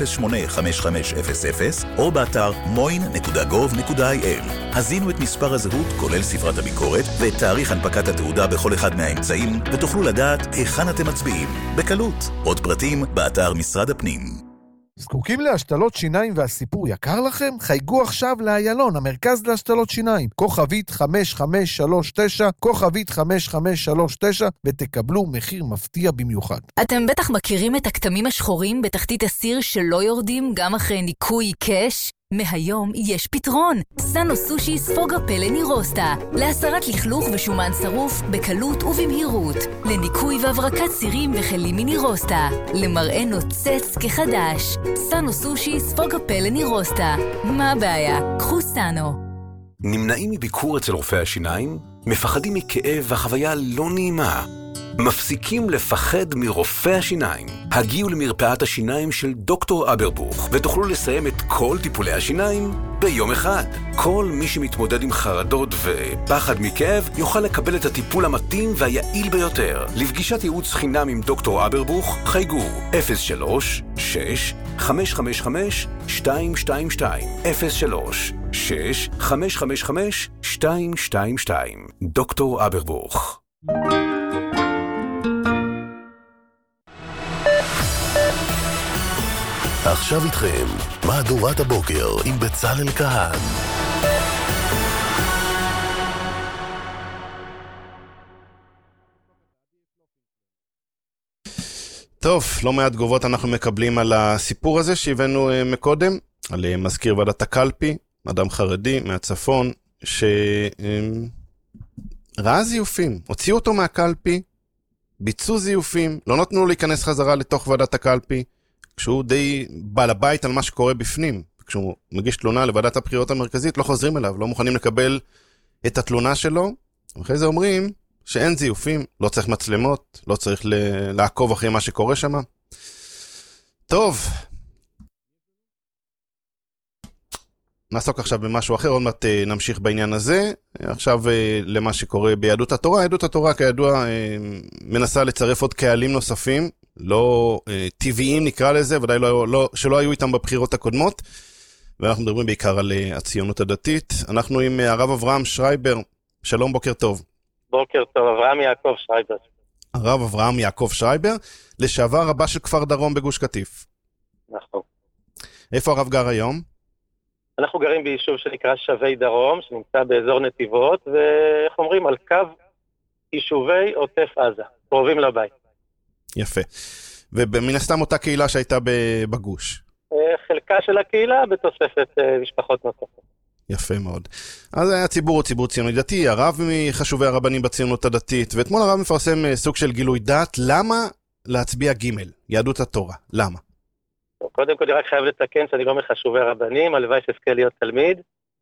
או באתר moin.gov.il. הזינו את מספר הזהות כולל ספרת הביקורת ואת תאריך הנפקת התעודה בכל אחד מהאמצעים ותוכלו לדעת היכן אתם מצביעים. בקלות. עוד פרטים באתר משרד הפנים. זקוקים להשתלות שיניים והסיפור יקר לכם? חייגו עכשיו לאיילון, המרכז להשתלות שיניים, כוכבית 5539, כוכבית 5539, ותקבלו מחיר מפתיע במיוחד. אתם בטח מכירים את הכתמים השחורים בתחתית הסיר שלא יורדים גם אחרי ניקוי קש? מהיום יש פתרון. סאנו סושי ספוג הפה לנירוסטה, להסרת לכלוך ושומן שרוף בקלות ובמהירות, לניקוי והברקת סירים וחלים מנירוסטה, למראה נוצץ כחדש. סאנו סושי ספוג הפה לנירוסטה. מה הבעיה? קחו סאנו. נמנעים מביקור אצל רופא השיניים? מפחדים מכאב והחוויה לא נעימה? מפסיקים לפחד מרופא השיניים. הגיעו למרפאת השיניים של דוקטור אברבוך ותוכלו לסיים את כל טיפולי השיניים ביום אחד. כל מי שמתמודד עם חרדות ופחד מכאב יוכל לקבל את הטיפול המתאים והיעיל ביותר. לפגישת ייעוץ חינם עם דוקטור אברבוך חייגו 03-6-555-222 03-6-555-222 דוקטור אברבוך. עכשיו איתכם, מהדורת הבוקר עם בצלאל כהן. טוב, לא מעט תגובות אנחנו מקבלים על הסיפור הזה שהבאנו מקודם. על מזכיר ועדת הקלפי, אדם חרדי מהצפון, שראה זיופים, הוציאו אותו מהקלפי, ביצעו זיופים, לא נתנו לו להיכנס חזרה לתוך ועדת הקלפי, כשהוא די בעל הבית על מה שקורה בפנים. כשהוא מגיש תלונה לוועדת הבחירות המרכזית, לא חוזרים אליו, לא מוכנים לקבל את התלונה שלו, ואחרי זה אומרים שאין זיופים, לא צריך מצלמות, לא צריך לעקוב אחרי מה שקורה שם. טוב, נעסוק עכשיו במשהו אחר, עוד מעט נמשיך בעניין הזה. עכשיו למה שקורה ביהדות התורה. יהדות התורה כידוע מנסה לצרף עוד קהלים נוספים, לא טבעיים נקרא לזה, ודאי שלא היו איתם בבחירות הקודמות, ואנחנו מדברים בעיקר על הציונות הדתית. אנחנו עם הרב אברהם שרייבר. שלום, בוקר טוב. בוקר טוב, אברהם יעקב שרייבר. הרב אברהם יעקב שרייבר, לשעבר רבה של כפר דרום בגוש קטיף. נכון. איפה הרב גר היום? אנחנו גרים ביישוב שנקרא שבי דרום, שנמצא באזור נתיבות, ואיך אומרים, על קו יישובי עוטף עזה, קרובים לבית. יפה. ומן הסתם אותה קהילה שהייתה בגוש. חלקה של הקהילה בתוספת משפחות נוספות. יפה מאוד. אז הציבור הוא ציבור ציוני דתי, הרב מחשובי הרבנים בציונות הדתית, ואתמול הרב מפרסם סוג של גילוי דעת, למה להצביע ג' יהדות התורה? למה? קודם כל אני רק חייב לתקן שאני לא מחשובי הרבנים, הלוואי שאזכה להיות תלמיד.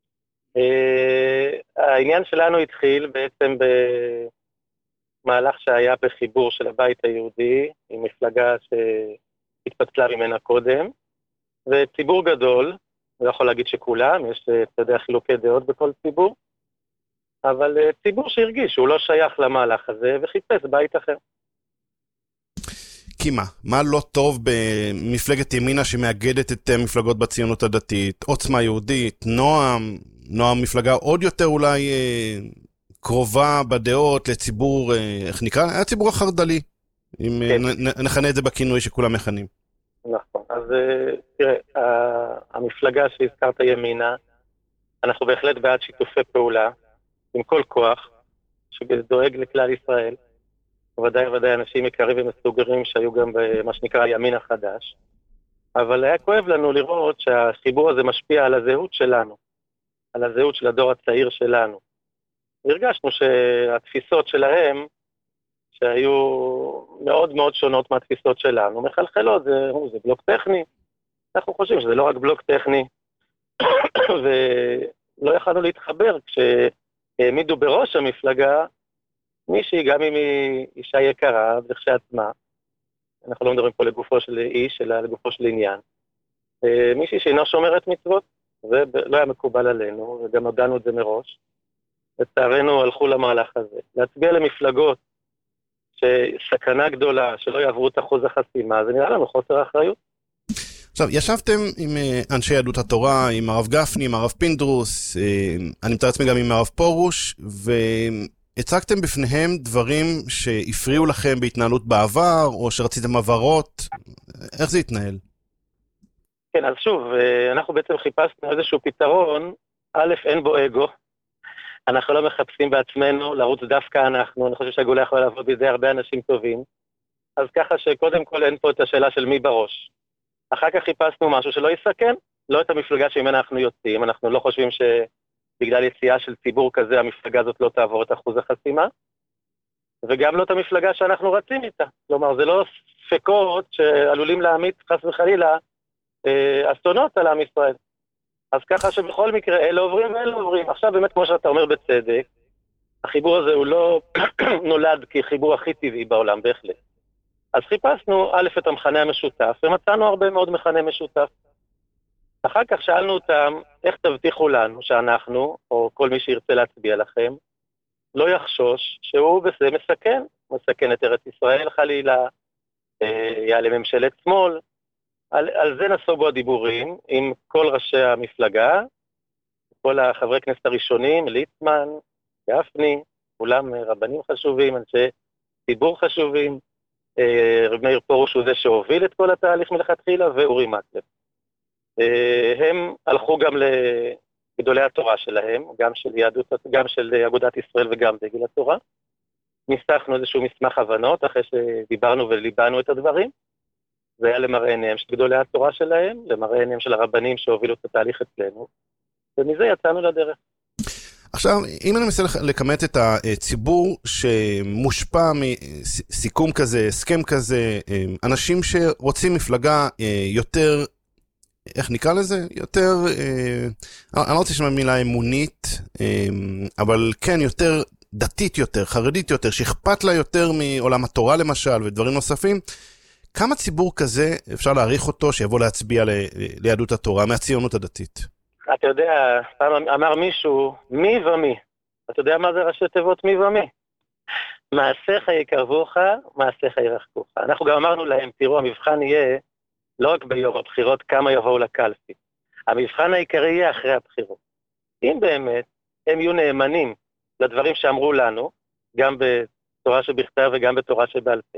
העניין שלנו התחיל בעצם במהלך שהיה בחיבור של הבית היהודי, עם מפלגה שהתפצלה ממנה קודם, וציבור גדול, אני לא יכול להגיד שכולם, יש, אתה יודע, חילוקי דעות בכל ציבור, אבל ציבור שהרגיש שהוא לא שייך למהלך הזה, וחיפש בית אחר. כי מה? מה לא טוב במפלגת ימינה שמאגדת את מפלגות בציונות הדתית? עוצמה יהודית, נועם מפלגה עוד יותר אולי קרובה בדעות לציבור, איך נקרא? הציבור החרד"לי, אם נכנה את זה בכינוי שכולם מכנים. נכון, אז תראה, המפלגה שהזכרת ימינה, אנחנו בהחלט בעד שיתופי פעולה, עם כל כוח, שדואג לכלל ישראל, ודאי אנשים יקרים ומסוגרים שהיו גם במה שנקרא הימין החדש, אבל היה כואב לנו לראות שהחיבור הזה משפיע על הזהות שלנו, על הזהות של הדור הצעיר שלנו. הרגשנו שהתפיסות שלהם, שהיו מאוד מאוד שונות מהתפיסות שלנו, מחלחלות, זה בלוק טכני. אנחנו חושבים שזה לא רק בלוק טכני, ולא יכולנו להתחבר כשהעמידו בראש המפלגה, מישהי, גם אם היא אישה יקרה, וכשעצמה, אנחנו לא מדברים פה לגופו של איש, אלא לגופו של עניין, מישהי שאינה שומרת מצוות, זה לא היה מקובל עלינו, וגם הודענו את זה מראש, לצערנו הלכו למהלך הזה. להצביע למפלגות, שסכנה גדולה, שלא יעברו את אחוז החסימה, זה נראה לנו חוסר אחריות. עכשיו, ישבתם עם אנשי יהדות התורה, עם הרב גפני, עם הרב פינדרוס, אני מתאר עצמי גם עם הרב פורוש, והצגתם בפניהם דברים שהפריעו לכם בהתנהלות בעבר, או שרציתם עברות, איך זה התנהל? כן, אז שוב, אנחנו בעצם חיפשנו איזשהו פתרון, א', אין בו אגו, אנחנו לא מחפשים בעצמנו לרוץ דווקא אנחנו, אני חושב שהגאולה יכולה לעבוד בידי הרבה אנשים טובים, אז ככה שקודם כל אין פה את השאלה של מי בראש. אחר כך חיפשנו משהו שלא יסכן, לא את המפלגה שממנה אנחנו יוצאים, אנחנו לא חושבים שבגלל יציאה של ציבור כזה המפלגה הזאת לא תעבור את אחוז החסימה, וגם לא את המפלגה שאנחנו רצים איתה. כלומר, זה לא ספקות שעלולים להעמיד חס וחלילה אסונות על עם ישראל. אז ככה שבכל מקרה אלה עוברים ואלה עוברים. עכשיו באמת כמו שאתה אומר בצדק, החיבור הזה הוא לא נולד כחיבור הכי טבעי בעולם בהחלט. אז חיפשנו א' את המכנה המשותף, ומצאנו הרבה מאוד מכנה משותף. אחר כך שאלנו אותם, איך תבטיחו לנו שאנחנו, או כל מי שירצה להצביע לכם, לא יחשוש שהוא בזה מסכן את ארץ ישראל חלילה, יעלה ממשלת שמאל. על זה נסוגו הדיבורים עם כל ראשי המפלגה, כל החברי כנסת הראשונים, ליצמן, גפני, כולם רבנים חשובים, אנשי ציבור חשובים, רב מאיר פורוש הוא זה שהוביל את כל התהליך מלכתחילה, ואורי מקלב. הם הלכו גם לגדולי התורה שלהם, גם של אגודת ישראל וגם דגל התורה. ניסחנו איזשהו מסמך הבנות אחרי שדיברנו וליבנו את הדברים, זה היה למראה עיניהם של גדולי התורה שלהם, למראה עיניהם של הרבנים שהובילו את התהליך אצלנו, ומזה יצאנו לדרך. עכשיו, אם אני מנסה לכמת את הציבור שמושפע מסיכום כזה, הסכם כזה, אנשים שרוצים מפלגה יותר, איך נקרא לזה? יותר, אני לא רוצה לשמוע מילה אמונית, אבל כן, יותר דתית יותר, חרדית יותר, שאכפת לה יותר מעולם התורה למשל ודברים נוספים, כמה ציבור כזה אפשר להעריך אותו שיבוא להצביע ליהדות התורה מהציונות הדתית? אתה יודע, פעם אמר מישהו, מי ומי. אתה יודע מה זה ראשי תיבות מי ומי? מעשיך יקרבוך, מעשיך ירחקוך. אנחנו גם אמרנו להם, תראו, המבחן יהיה לא רק ביום הבחירות, כמה יבואו לקלפי. המבחן העיקרי יהיה אחרי הבחירות. אם באמת הם יהיו נאמנים לדברים שאמרו לנו, גם בתורה שבכתב וגם בתורה שבעל פה.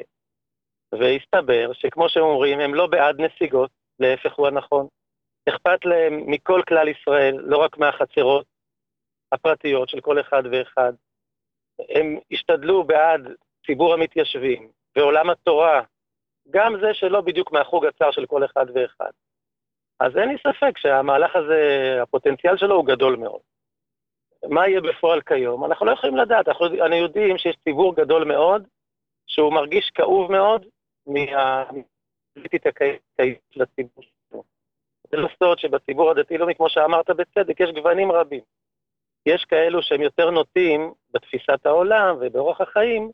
והסתבר שכמו שהם אומרים, הם לא בעד נסיגות, להפך הוא הנכון. אכפת להם מכל כלל ישראל, לא רק מהחצרות הפרטיות של כל אחד ואחד. הם השתדלו בעד ציבור המתיישבים, ועולם התורה, גם זה שלא בדיוק מהחוג הצר של כל אחד ואחד. אז אין לי ספק שהמהלך הזה, הפוטנציאל שלו הוא גדול מאוד. מה יהיה בפועל כיום? אנחנו לא יכולים לדעת, אנחנו יודעים שיש ציבור גדול מאוד, שהוא מרגיש כאוב מאוד מהפוליטית הקיימת של הציבור. זה לא סוד שבציבור הדתי, לא כמו שאמרת בצדק, יש גוונים רבים. יש כאלו שהם יותר נוטים בתפיסת העולם ובאורח החיים,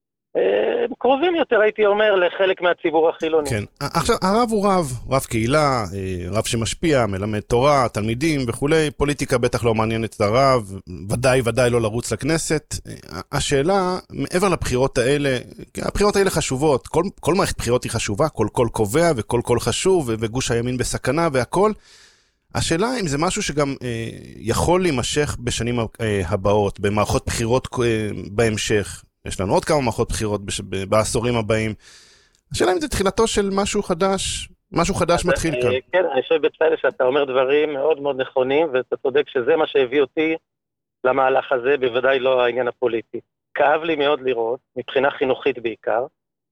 הם קרובים יותר, הייתי אומר, לחלק מהציבור החילוני. כן. עכשיו, הרב הוא רב קהילה, רב שמשפיע, מלמד תורה, תלמידים וכולי, פוליטיקה בטח לא מעניינת את הרב, ודאי לא לרוץ לכנסת. השאלה, מעבר לבחירות האלה, הבחירות האלה חשובות, כל מערכת בחירות היא חשובה, כל קובע וכל חשוב, וגוש הימין בסכנה והכל. השאלה אם זה משהו שגם יכול להימשך בשנים הבאות, במערכות בחירות בהמשך. יש לנו עוד כמה מערכות בחירות בעשורים הבאים. השאלה אם זה תחילתו של משהו חדש מתחיל כאן. כן, אני חושב בצלאל שאתה אומר דברים מאוד מאוד נכונים, ואתה צודק שזה מה שהביא אותי למהלך הזה, בוודאי לא העניין הפוליטי. כאב לי מאוד לראות, מבחינה חינוכית בעיקר,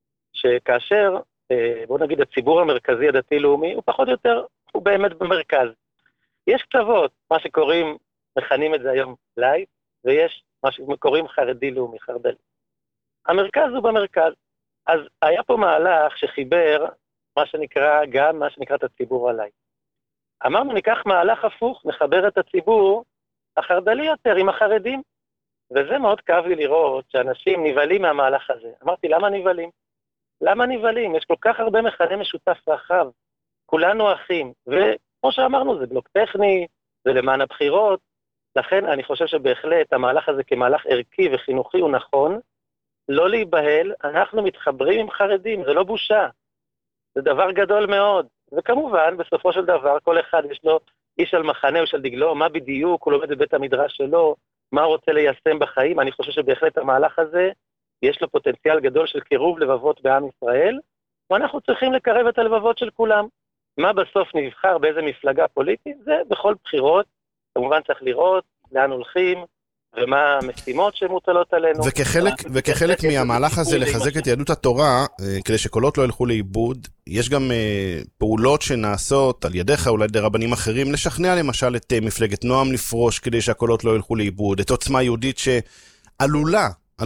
שכאשר, בוא נגיד, הציבור המרכזי הדתי-לאומי, הוא פחות או יותר, הוא באמת במרכז. יש קצוות, מה שקוראים, מכנים את זה היום לייט, ויש מה שקוראים חרדי-לאומי, חרדלי. המרכז הוא במרכז. אז היה פה מהלך שחיבר מה שנקרא את הציבור עליי. אמרנו, ניקח מהלך הפוך, נחבר את הציבור החרדלי יותר עם החרדים. וזה מאוד כאב לי לראות שאנשים נבלים מהמהלך הזה. אמרתי, למה נבלים? למה נבלים? יש כל כך הרבה מכנה משותף רחב. כולנו אחים. וכמו שאמרנו, זה בלוק טכני, זה למען הבחירות. לכן אני חושב שבהחלט המהלך הזה כמהלך ערכי וחינוכי הוא נכון. לא להיבהל, אנחנו מתחברים עם חרדים, זה לא בושה. זה דבר גדול מאוד. וכמובן, בסופו של דבר, כל אחד יש לו איש על מחנה או של דגלו, מה בדיוק, הוא לומד בבית המדרש שלו, מה הוא רוצה ליישם בחיים. אני חושב שבהחלט המהלך הזה, יש לו פוטנציאל גדול של קירוב לבבות בעם ישראל, ואנחנו צריכים לקרב את הלבבות של כולם. מה בסוף נבחר באיזה מפלגה פוליטית? זה בכל בחירות, כמובן צריך לראות לאן הולכים, ומה המשימות שמוטלות עלינו. וכחלק מהמהלך הזה לחזק את יהדות התורה, כדי שקולות לא ילכו לאיבוד, יש גם פעולות שנעשות על ידיך, אולי ידי רבנים אחרים, לשכנע למשל את מפלגת נועם לפרוש, כדי שהקולות לא ילכו לאיבוד, את עוצמה יהודית שעלולה,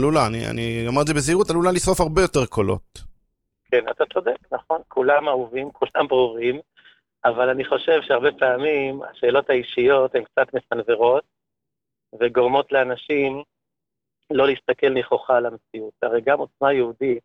אני אומר את זה בזהירות, עלולה לשרוף הרבה יותר קולות. כן, אתה צודק, נכון, כולם אהובים, כולם ברורים, אבל אני חושב שהרבה פעמים השאלות האישיות הן קצת מסנוורות, וגורמות לאנשים לא להסתכל נכוחה על המציאות. הרי גם עוצמה יהודית,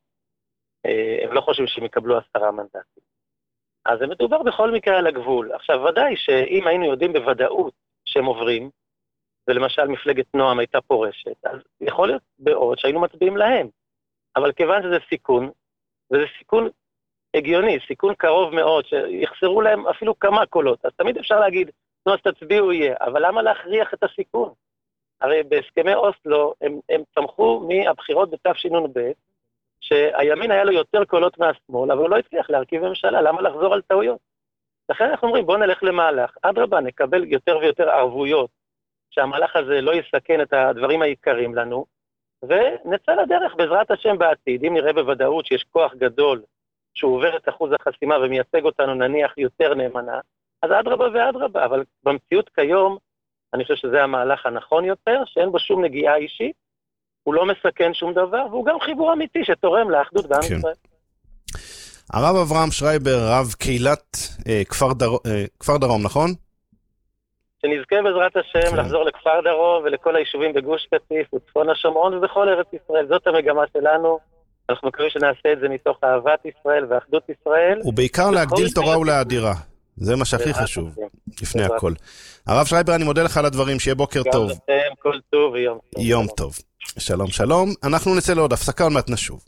הם לא חושבים שהם יקבלו 10 מנדטים. אז זה מדובר בכל מקרה על הגבול. עכשיו, ודאי שאם היינו יודעים בוודאות שהם עוברים, ולמשל מפלגת נועם הייתה פורשת, אז יכול להיות בעוד שהיינו מצביעים להם. אבל כיוון שזה סיכון, וזה סיכון הגיוני, סיכון קרוב מאוד, שיחסרו להם אפילו כמה קולות, אז תמיד אפשר להגיד, נו, אז תצביעו יהיה, אבל למה להכריח את הסיכון? הרי בהסכמי אוסלו הם צמחו מהבחירות בתשנ"ב, שהימין היה לו יותר קולות מהשמאל, אבל הוא לא הצליח להרכיב ממשלה, למה לחזור על טעויות? לכן אנחנו אומרים, בואו נלך למהלך, אדרבה, נקבל יותר ויותר ערבויות, שהמהלך הזה לא יסכן את הדברים העיקריים לנו, ונצא לדרך בעזרת השם בעתיד, אם נראה בוודאות שיש כוח גדול שהוא עובר את אחוז החסימה ומייצג אותנו נניח יותר נאמנה, אז אדרבה ואדרבה, אבל במציאות כיום, אני חושב שזה המהלך הנכון יותר, שאין בו שום נגיעה אישית, הוא לא מסכן שום דבר, והוא גם חיבור אמיתי שתורם לאחדות בעם ישראל. הרב אברהם שרייבר, רב קהילת כפר דרום, נכון? שנזכה בעזרת השם לחזור לכפר דרום ולכל היישובים בגוש קטיף וצפון השומרון ובכל ארץ ישראל. זאת המגמה שלנו. אנחנו מקווים שנעשה את זה מתוך אהבת ישראל ואחדות ישראל. ובעיקר להגדיל תורה ולהאדירה. זה מה שהכי חשוב, לפני הכל. הרב שרייבר, אני מודה לך על הדברים, שיהיה בוקר טוב. גם לכם, כל טוב ויום טוב. יום טוב. שלום, שלום. אנחנו נצא לעוד הפסקה, עוד מעט נשוב.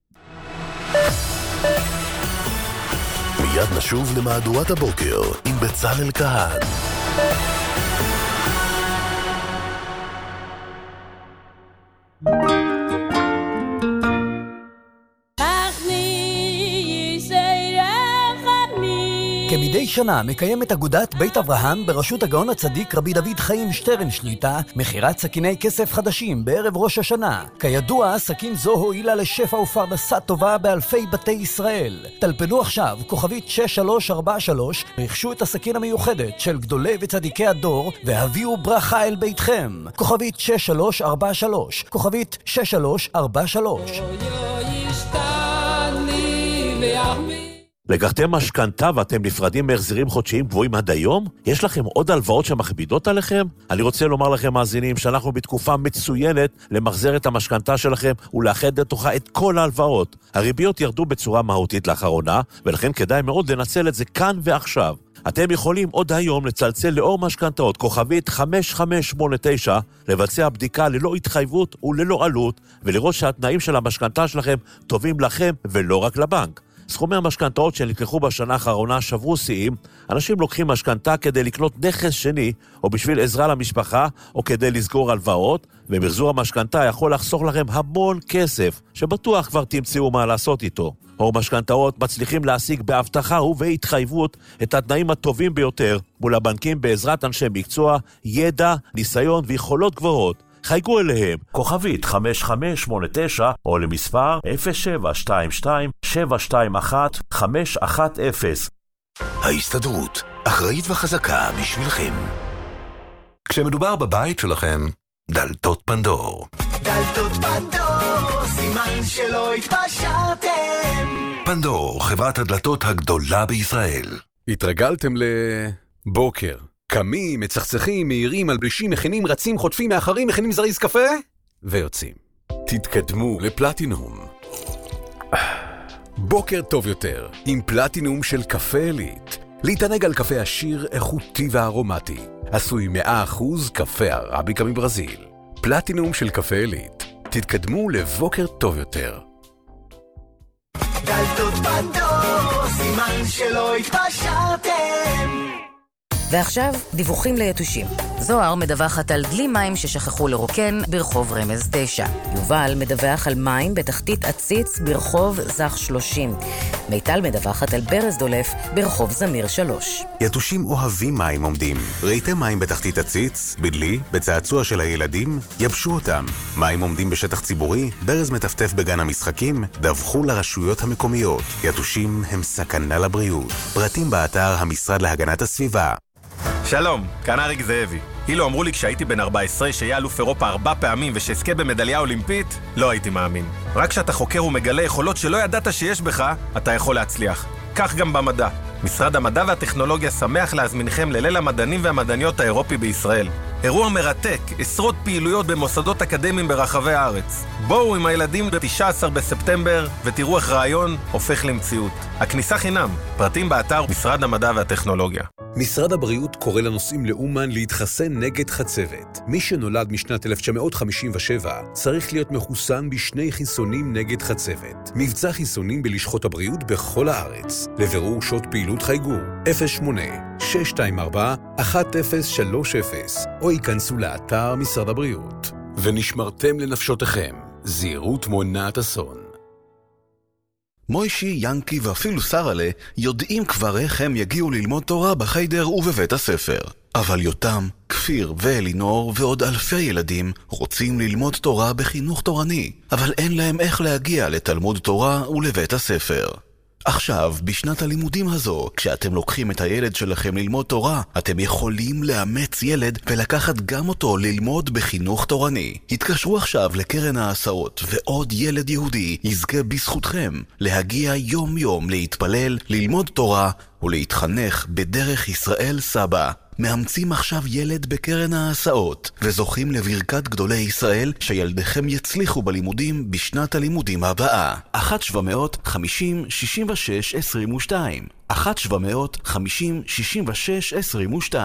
מיד נשוב למהדורת הבוקר עם בצלאל כהן. כמדי שנה מקיימת אגודת בית אברהם בראשות הגאון הצדיק רבי דוד חיים שטרן שליטה מכירת סכיני כסף חדשים בערב ראש השנה. כידוע, סכין זו הועילה לשפע ופרנסה טובה באלפי בתי ישראל. טלפנו עכשיו, כוכבית 6343, רכשו את הסכין המיוחדת של גדולי וצדיקי הדור והביאו ברכה אל ביתכם. כוכבית 6343, כוכבית 6343. לקחתם משכנתה ואתם נפרדים מהחזרים חודשיים גבוהים עד היום? יש לכם עוד הלוואות שמכבידות עליכם? אני רוצה לומר לכם, מאזינים, שאנחנו בתקופה מצוינת למחזר את המשכנתה שלכם ולאחד לתוכה את כל ההלוואות. הריביות ירדו בצורה מהותית לאחרונה, ולכן כדאי מאוד לנצל את זה כאן ועכשיו. אתם יכולים עוד היום לצלצל לאור משכנתאות כוכבית 5589, לבצע בדיקה ללא התחייבות וללא עלות, ולראות שהתנאים של המשכנתה שלכם טובים לכם ולא רק לבנק. סכומי המשכנתאות שנלקחו בשנה האחרונה שברו שיאים. אנשים לוקחים משכנתה כדי לקנות נכס שני, או בשביל עזרה למשפחה, או כדי לסגור הלוואות, ומחזור המשכנתה יכול לחסוך לכם המון כסף, שבטוח כבר תמצאו מה לעשות איתו. אור משכנתאות מצליחים להשיג בהבטחה ובהתחייבות את התנאים הטובים ביותר מול הבנקים בעזרת אנשי מקצוע, ידע, ניסיון ויכולות גבוהות. חייגו אליהם, כוכבית 5589, או למספר 0722-721-510. ההסתדרות, אחראית וחזקה בשבילכם. כשמדובר בבית שלכם, דלתות פנדור. דלתות פנדור, סימן שלא התפשרתם. פנדור, חברת הדלתות הגדולה בישראל. התרגלתם לבוקר. קמים, מצחצחים, מהירים, מלבשים, מכינים, רצים, חוטפים, מאחרים, מכינים זריז קפה ויוצאים. תתקדמו לפלטינום. בוקר טוב יותר עם פלטינום של קפה אלית. להתענג על קפה עשיר, איכותי וארומטי. עשוי 100% קפה ערביקה מברזיל. פלטינום של קפה אלית. תתקדמו לבוקר טוב יותר. דלתות פנדור, סימן שלא התפשרתם. ועכשיו, דיווחים ליתושים. זוהר מדווחת על דלי מים ששכחו לרוקן ברחוב רמז 9. יובל מדווח על מים בתחתית עציץ ברחוב זך 30. מיטל מדווחת על ברז דולף ברחוב זמיר 3. יתושים אוהבים מים עומדים. ראיתם מים בתחתית עציץ, בדלי, בצעצוע של הילדים? יבשו אותם. מים עומדים בשטח ציבורי, ברז מטפטף בגן המשחקים, דווחו לרשויות המקומיות. יתושים הם סכנה לבריאות. פרטים באתר המשרד להגנת הסביבה. שלום, כאן אריק זאבי. אילו אמרו לי כשהייתי בן 14 שיהיה אלוף אירופה 4 פעמים ושעסקה במדליה אולימפית, לא הייתי מאמין. רק כשאתה חוקר ומגלה יכולות שלא ידעת שיש בך, אתה יכול להצליח. כך גם במדע. משרד המדע והטכנולוגיה שמח להזמינכם לליל המדענים והמדעניות האירופי בישראל. אירוע מרתק, עשרות פעילויות במוסדות אקדמיים ברחבי הארץ. בואו עם הילדים ב-19 בספטמבר ותראו איך רעיון הופך למציאות. הכניסה חינם, פרטים באתר משרד המדע והטכנולוגיה. משרד הבריאות קורא לנוסעים לאומן להתחסן נגד חצבת. מי שנולד משנת 1957 צריך להיות מחוסן בשני חיסונים נגד חצבת. מבצע חיסונים בלשכות הבריאות בכל הארץ. לבירור שעות פעילות חייגו 08-624-1030 או ייכנסו לאתר משרד הבריאות. ונשמרתם לנפשותיכם. זהירות מונעת אסון. מוישי, ינקי ואפילו סרלה יודעים כבר איך הם יגיעו ללמוד תורה בחיידר ובבית הספר. אבל יותם, כפיר ואלינור ועוד אלפי ילדים רוצים ללמוד תורה בחינוך תורני, אבל אין להם איך להגיע לתלמוד תורה ולבית הספר. עכשיו, בשנת הלימודים הזו, כשאתם לוקחים את הילד שלכם ללמוד תורה, אתם יכולים לאמץ ילד ולקחת גם אותו ללמוד בחינוך תורני. התקשרו עכשיו לקרן ההסעות, ועוד ילד יהודי יזכה בזכותכם להגיע יום יום להתפלל, ללמוד תורה ולהתחנך בדרך ישראל סבא. מאמצים עכשיו ילד בקרן ההסעות, וזוכים לברכת גדולי ישראל שילדיכם יצליחו בלימודים בשנת הלימודים הבאה. 1-700-50-66-22 1-700-50-66-22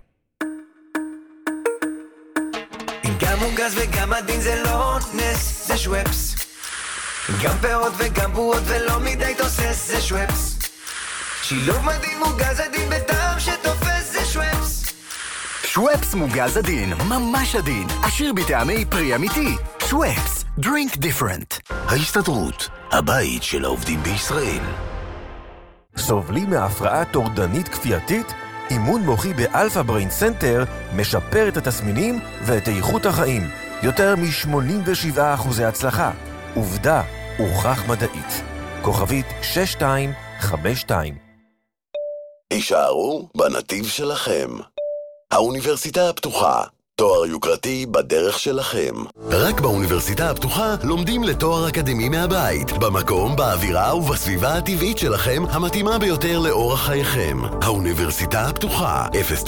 אם גם מוגז וגם עדין זה לא נס, זה שוואפס. גם פירות וגם בועות ולא מדי תוסס, זה שוואפס. שילוב מדהים מוגז עדין בטעם שתופס, זה שוואפס. שוואפס מוגז עדין, ממש עדין, עשיר בטעמי פרי אמיתי. שוואפס, drink different. ההסתדרות, הבית של העובדים בישראל. סובלים מהפרעה טורדנית כפייתית? אימון מוחי באלפא בריין סנטר משפר את התסמינים ואת איכות החיים. יותר מ-87% הצלחה. עובדה, הוכח מדעית. כוכבית 6252. הישארו בנתיב שלכם. האוניברסיטה הפתוחה, תואר יוקרתי בדרך שלכם. רק באוניברסיטה הפתוחה לומדים לתואר אקדמי מהבית, במקום, באווירה ובסביבה הטבעית שלכם המתאימה ביותר לאורח חייכם. האוניברסיטה הפתוחה,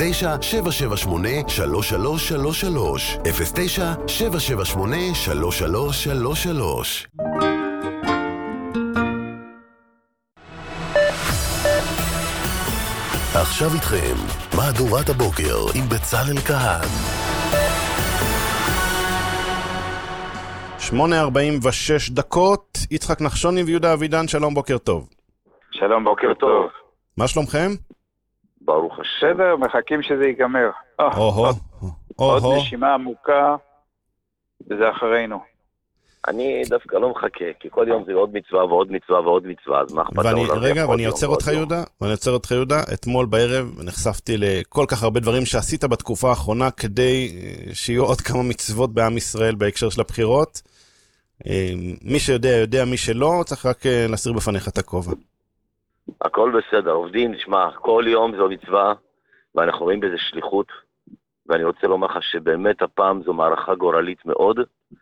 09-778-3333 09-778-3333. עכשיו איתכם, מהדורת הבוקר עם בצלאל כהן. 8:46 דקות, יצחק נחשוני ויהודה אבידן, שלום, בוקר טוב. שלום, בוקר טוב. מה שלומכם? ברוך השם. בסדר, מחכים שזה ייגמר. עוד נשימה עמוקה, וזה אחרינו. אני דווקא לא מחכה, כי כל יום זה עוד מצווה ועוד מצווה ועוד מצווה, אז מה אכפת לנו? רגע, ואני עוצר אותך יהודה, אתמול בערב נחשפתי לכל כך הרבה דברים שעשית בתקופה האחרונה, כדי שיהיו עוד כמה מצוות בעם ישראל בהקשר של הבחירות. מי שיודע, יודע, מי שלא, צריך רק להסיר בפניך את הכובע. הכל בסדר, עובדים, נשמע, כל יום זו מצווה, ואנחנו רואים בזה שליחות, ואני רוצה לומר לך שבאמת הפעם זו מערכה גורלית מאוד,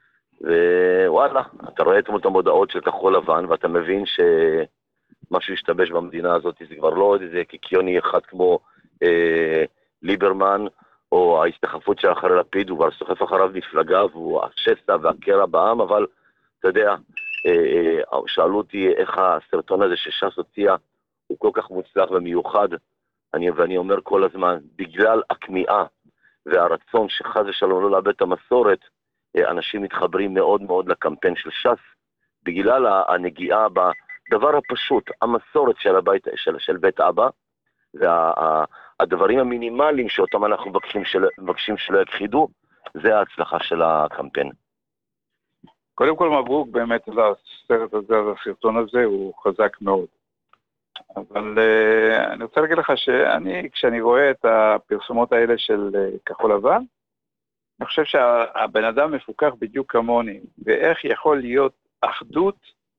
ווואלה, אתה רואה את המודעות של כחול לבן, ואתה מבין שמשהו השתבש במדינה הזאת, זה כבר לא עוד איזה קיקיוני אחד כמו ליברמן, או ההסתחפות של אחרי לפיד, הוא כבר סוחף אחריו מפלגה, והוא השסע והקרע בעם, אבל אתה יודע, שאלו אותי איך הסרטון הזה שש"ס הוציאה, הוא כל כך מוצלח ומיוחד, ואני אומר כל הזמן, בגלל הכמיהה והרצון שחז ושלום לא לאבד את המסורת, אנשים מתחברים מאוד מאוד לקמפיין של ש"ס, בגלל הנגיעה בדבר הפשוט, המסורת של הבית, של בית אבא, והדברים המינימליים שאותם אנחנו מבקשים שלא יכחידו, זה ההצלחה של הקמפיין. קודם כל מברוק באמת על הסרט הזה, על הסרטון הזה, הוא חזק מאוד. אבל אני רוצה להגיד לך כשאני רואה את הפרסומות האלה של כחול לבן, אני חושב שהבן אדם מפוקח בדיוק כמוני, ואיך יכול להיות אחדות,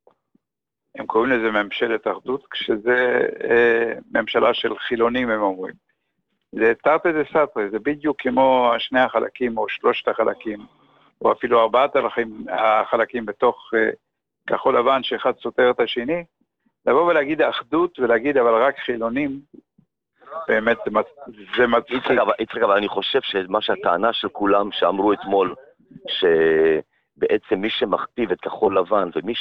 הם קוראים לזה ממשלת אחדות, כשזה ממשלה של חילונים, הם אומרים. זה תרתי דה סתרי, זה בדיוק כמו שני החלקים או שלושת החלקים, או אפילו 4 החלקים בתוך כחול לבן שאחד סותר את השני, לבוא ולהגיד אחדות ולהגיד אבל רק חילונים, באמת זה מצחיק. יצחק, אבל אני חושב שמה שהטענה של כולם שאמרו אתמול, שבעצם מי שמכתיב את כחול לבן ומי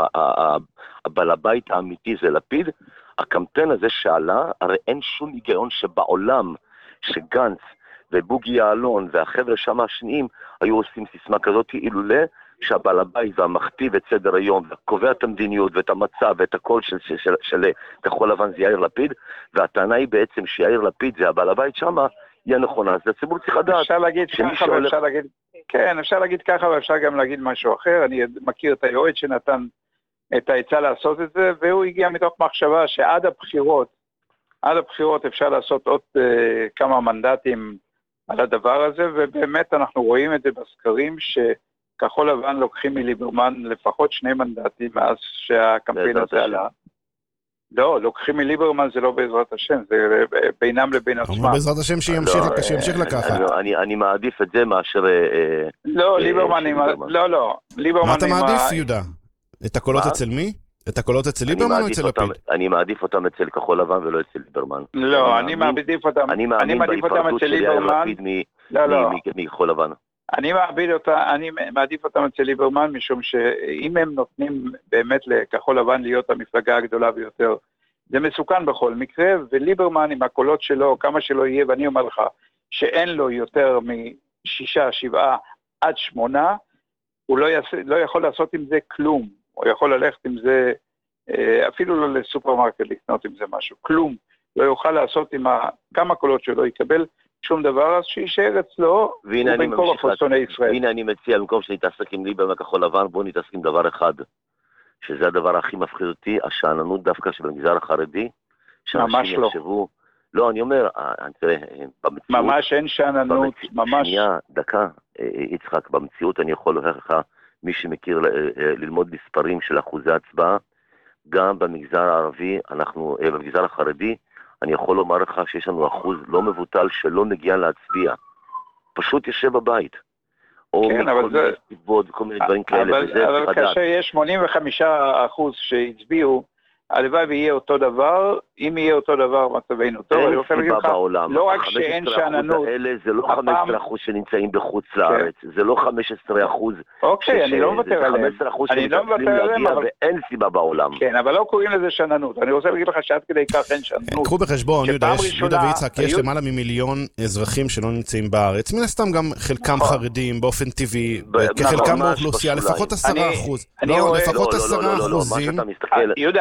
שהבעל הבית האמיתי זה לפיד, הקמפיין הזה שעלה, הרי אין שום היגיון שבעולם שגנץ ובוגי יעלון והחבר'ה שם השניים היו עושים סיסמה כזאת, אילולא שהבעל הבית והמכתיב את סדר היום, קובע את המדיניות ואת המצב ואת הכל של כחול לבן זה יאיר לפיד, והטענה היא בעצם שיאיר לפיד זה הבעל הבית שמה, היא הנכונה, אז הציבור צריך לדעת. אפשר להגיד ככה ואפשר להגיד, כן, אפשר להגיד ככה ואפשר גם להגיד משהו אחר. אני מכיר את היועץ שנתן את העצה לעשות את זה, והוא הגיע מתוך מחשבה שעד הבחירות אפשר לעשות עוד כמה מנדטים על הדבר הזה, ובאמת אנחנו רואים את זה בסקרים שכחול לבן לוקחים מליברמן לפחות 2 מנדטים מאז שהקמפיין הזה עלה. לא, לוקחים מליברמן זה לא בעזרת השם, זה בינם לבין עצמם. אומר בעזרת השם שימשיך לקחת. אני מעדיף את זה מאשר... לא, ליברמן... לא, ליברמן... מה אתה מעדיף, יהודה? את הקולות אצל מי? את הקולות אצל ליברמן או אצל לפיד? אני מעדיף אותם אצל כחול לבן ולא אצל ליברמן. לא, אני מעדיף אותם אצל ליברמן. מכחול לבן. אני מעדיף אותם אצל ליברמן, משום שאם הם נותנים באמת לכחול לבן להיות המפלגה הגדולה ביותר, זה מסוכן בכל מקרה, וליברמן עם הקולות שלו, כמה שלא יהיה, ואני אומר לך, שאין לו יותר מ6, 7 עד 8, הוא לא יכול לעשות עם זה כלום. הוא יכול ללכת עם זה, אפילו לא לסופרמרקט לקנות עם זה משהו, כלום. לא יוכל לעשות עם כמה קולות שלא יקבל שום דבר, אז שישאר אצלו, ובין כל הפוסטוני ישראל. והנה אני מציע, במקום שנתעסק עם ליברמן כחול לבן, בואו נתעסק עם דבר אחד, שזה הדבר הכי מפחיד אותי, השאננות דווקא שבמגזר החרדי, ממש לא. יחשבו, לא, אני אומר, במציאות... ממש אין שאננות, ממש... שנייה, דקה, יצחק, במציאות אני יכול להוכיח לך, מי שמכיר ללמוד מספרים של אחוזי הצבעה, גם במגזר הערבי, במגזר החרדי, אני יכול לומר לך שיש לנו אחוז לא מבוטל שלא מגיע להצביע. פשוט יושב בבית. או כן, מכל מיני סיבות וכל מיני דברים כאלה. אבל כאשר יש 85% שהצביעו, הלוואי ויהיה אותו דבר, אם יהיה אותו דבר מצבנו טוב, אני רוצה להגיד לך, לא רק שאין שאננות, זה לא 15% שנמצאים בחוץ לארץ, זה לא 15%. אוקיי, אני לא מוותר עליהם. זה 15% שמצליחים להגיע ואין סיבה בעולם. כן, אבל לא קוראים לזה שאננות. אני רוצה להגיד לך שעד כדי כך אין שאננות. קחו בחשבון, יהודה ויצחק, יש למעלה ממיליון אזרחים שלא נמצאים בארץ. מן הסתם גם חלקם חרדים באופן טבעי, כחלקם באוכלוסייה, לפחות 10%. לא, לפחות 10%. יהודה,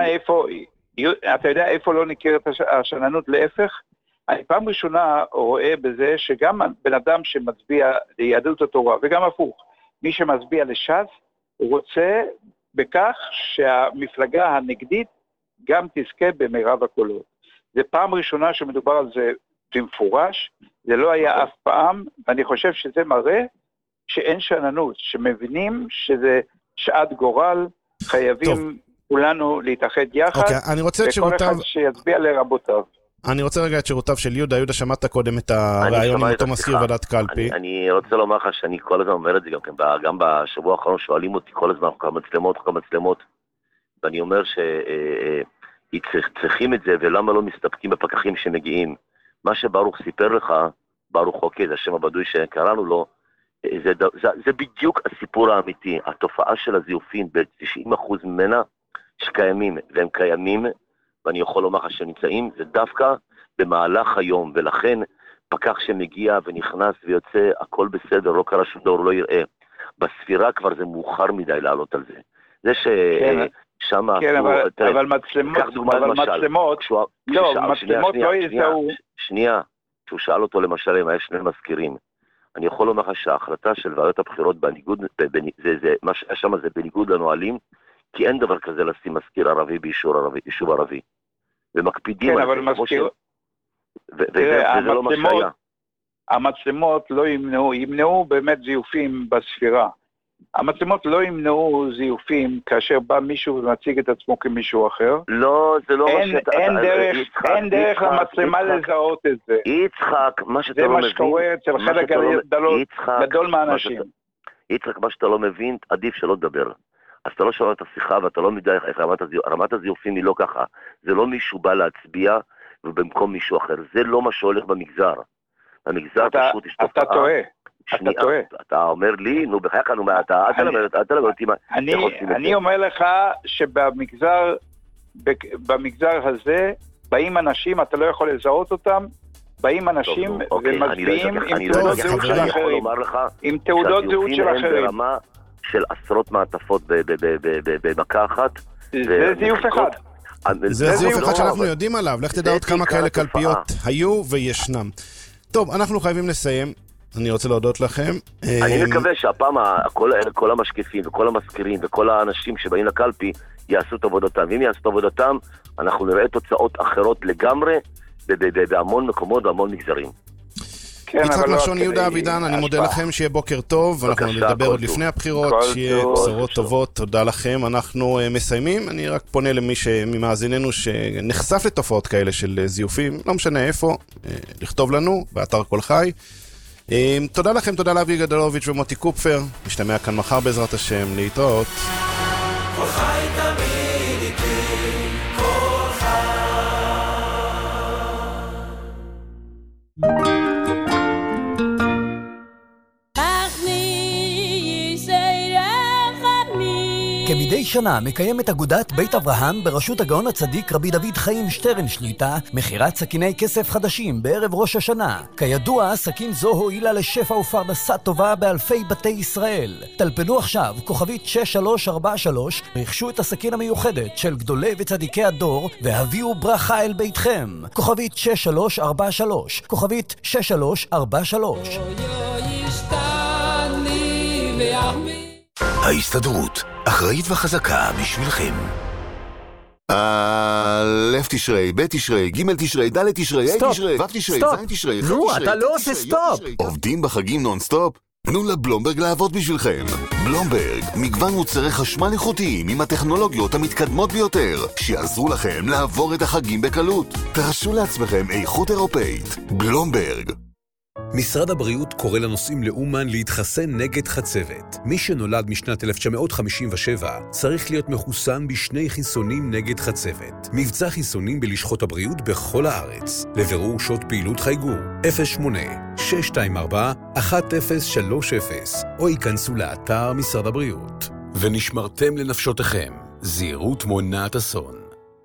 אתה יודע איפה לא ניכרת השאננות? להפך, אני פעם ראשונה רואה בזה שגם בן אדם שמצביע ליהדות התורה, וגם הפוך, מי שמצביע לש"ס, הוא רוצה בכך שהמפלגה הנגדית גם תזכה במרב הקולות. זה פעם ראשונה שמדובר על זה במפורש, זה לא היה אף פעם, ואני חושב שזה מראה שאין שאננות, שמבינים שזה שעת גורל, חייבים כולנו להתאחד יחד, וכל אחד שיצביע לרבותיו. אני רוצה רגע את שירותיו של יהודה. יהודה, שמעת קודם את הרעיון עם אותו מזכיר ועדת קלפי. אני רוצה לומר לך שאני כל הזמן אומר את זה גם בשבוע האחרון שואלים אותי כל הזמן חוק המצלמות, ואני אומר שצריכים את זה, ולמה לא מסתפקים בפקחים שמגיעים. מה שברוך סיפר לך, ברוך חוקי, זה השם הבדוי שקראנו לו, זה בדיוק הסיפור האמיתי. התופעה של הזיופים ב-90% ממנה שקיימים, והם קיימים, ואני יכול לומר לך שנמצאים, זה דווקא במהלך היום, ולכן פקח שמגיע ונכנס ויוצא, הכל בסדר, לא קרה שום דבר, לא יראה. בספירה כבר זה מאוחר מדי לעלות על זה. זה ששם... כן, אבל מצלמות לא יזהו... שנייה, כשהוא שאל אותו למשל אם יש שני מזכירים, אני יכול לומר לך שההחלטה של ועדת הבחירות מה שהיה שם זה בניגוד לנועלים, כי אין דבר כזה לשים מזכיר ערבי ביישוב ערבי. ומקפידים על זה. וזה לא מה שהיה. המצלמות לא ימנעו באמת זיופים בספירה. המצלמות לא ימנעו זיופים כאשר בא מישהו ומציג את עצמו כמישהו אחר. לא, זה לא מה שאתה... אין דרך למצלמה לזהות את זה. יצחק, מה שאתה לא מבין... זה מה שקורה אצל חלק גדול מהאנשים. יצחק, מה שאתה לא מבין, עדיף שלא תדבר. אז אתה לא שומע את השיחה ואתה לא יודע איך רמת הזיופים היא לא ככה. זה לא מישהו בא להצביע ובמקום מישהו אחר. זה לא מה שהולך במגזר. במגזר פשוט יש תופעה. אתה טועה. אתה אומר לי, נו בחייך, אתה תלמד אותי מה. אני אומר לך שבמגזר הזה באים אנשים, אתה לא יכול לזהות אותם, באים אנשים ומצביעים עם תעודות זהות של אחרים. עם תעודות זהות של אחרים. ברמה של עשרות מעטפות במכה אחת. זה זיוף אחד. זה זיוף אחד שאנחנו יודעים עליו. לך תדע עוד כמה כאלה קלפיות היו וישנם. טוב, אנחנו חייבים לסיים. אני רוצה להודות לכם. אני מקווה שהפעם כל המשקיפים וכל המזכירים וכל האנשים שבאים לקלפי יעשו את עבודתם. ואם יעשו את עבודתם, אנחנו נראה תוצאות אחרות לגמרי בהמון מקומות והמון מגזרים. יצחק נחשון, יהודה אבידן, אני מודה לכם, שיהיה בוקר טוב, אנחנו נדבר עוד לפני הבחירות, שיהיה בשורות טובות, תודה לכם, אנחנו מסיימים, אני רק פונה למי ממאזיננו שנחשף לתופעות כאלה של זיופים, לא משנה איפה, לכתוב לנו, באתר כל חי. תודה לכם, תודה לאבי גדלוביץ' ומוטי קופפר, משתמע כאן מחר בעזרת השם, להתראות. כל חי תמיד איתי, כל חי. כמדי שנה מקיימת אגודת בית אברהם בראשות הגאון הצדיק רבי דוד חיים שטרן שליטה מכירת סכיני כסף חדשים בערב ראש השנה. כידוע, סכין זו הועילה לשפע ופרנסה טובה באלפי בתי ישראל. טלפנו עכשיו כוכבית 6343, רכשו את הסכין המיוחדת של גדולי וצדיקי הדור והביאו ברכה אל ביתכם. כוכבית 6343, כוכבית 6343. ההסתדרות, אחראית וחזקה בשבילכם. א' תשרי, ב' תשרי, ג' תשרי, ד' תשרי, ה' תשרי, ו' תשרי, ז' תשרי, ח' תשרי. נו, אתה לא עושה סטופ. עובדים בחגים נונסטופ? תנו לבלומברג לעבוד בשבילכם. בלומברג, מגוון מוצרי חשמל איכותיים עם הטכנולוגיות המתקדמות ביותר, שיעזרו לכם לעבור את החגים בקלות. תרשו לעצמכם איכות אירופאית. בלומברג. משרד הבריאות קורא לנוסעים לאומן להתחסן נגד חצבת. מי שנולד משנת 1957 צריך להיות מחוסן בשני חיסונים נגד חצבת. מבצע חיסונים בלשכות הבריאות בכל הארץ. לבירור שעות פעילות חייגו 08-624-1030 או ייכנסו לאתר משרד הבריאות. ונשמרתם לנפשותיכם. זהירות מונעת אסון.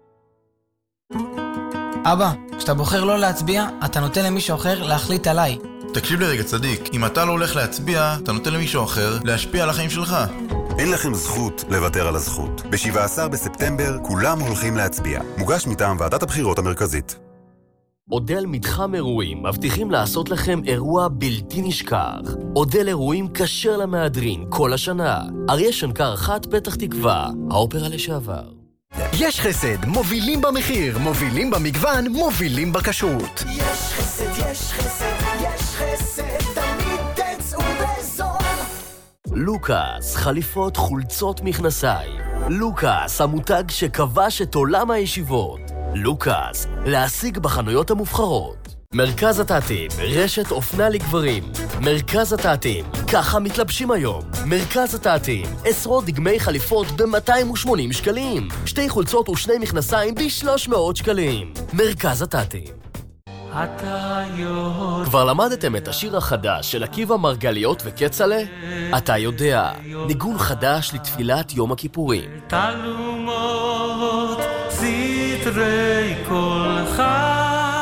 אבא, כשאתה בוחר לא להצביע, אתה נותן למישהו אחר להחליט עליי. תקשיב לי רגע צדיק, אם אתה לא הולך להצביע, אתה נותן למישהו אחר להשפיע על החיים שלך. אין לכם זכות לוותר על הזכות. ב-17 בספטמבר כולם הולכים להצביע. מוגש מטעם ועדת הבחירות המרכזית. אודל מתחם אירועים מבטיחים לעשות לכם אירוע בלתי נשכח. אודל אירועים כשר למהדרין כל השנה. אריה שנקר 1 פתח תקווה, האופרה לשעבר. יש חסד, מובילים במחיר, מובילים במגוון, מובילים בכשרות. יש חסד, יש חסד, יש חסד, תמיד תצאו בזול. לוקאס, חליפות, חולצות, מכנסיים. לוקאס, המותג שכבש את עולם הישיבות. לוקאס, להשיג בחנויות המובחרות. מרכז התעתים, רשת אופנה לגברים. מרכז התעתים, ככה מתלבשים היום. מרכז התעתים, עשרות דגמי חליפות ב-280 שקלים. 2 חולצות ו2 מכנסיים ב-300 שקלים. מרכז התעתים. כבר למדתם את השיר החדש של עקיבא מרגליות וקצלה? אתה יודע, ניגון חדש לתפילת יום הכיפורים. תלומות, סתרי כל חי.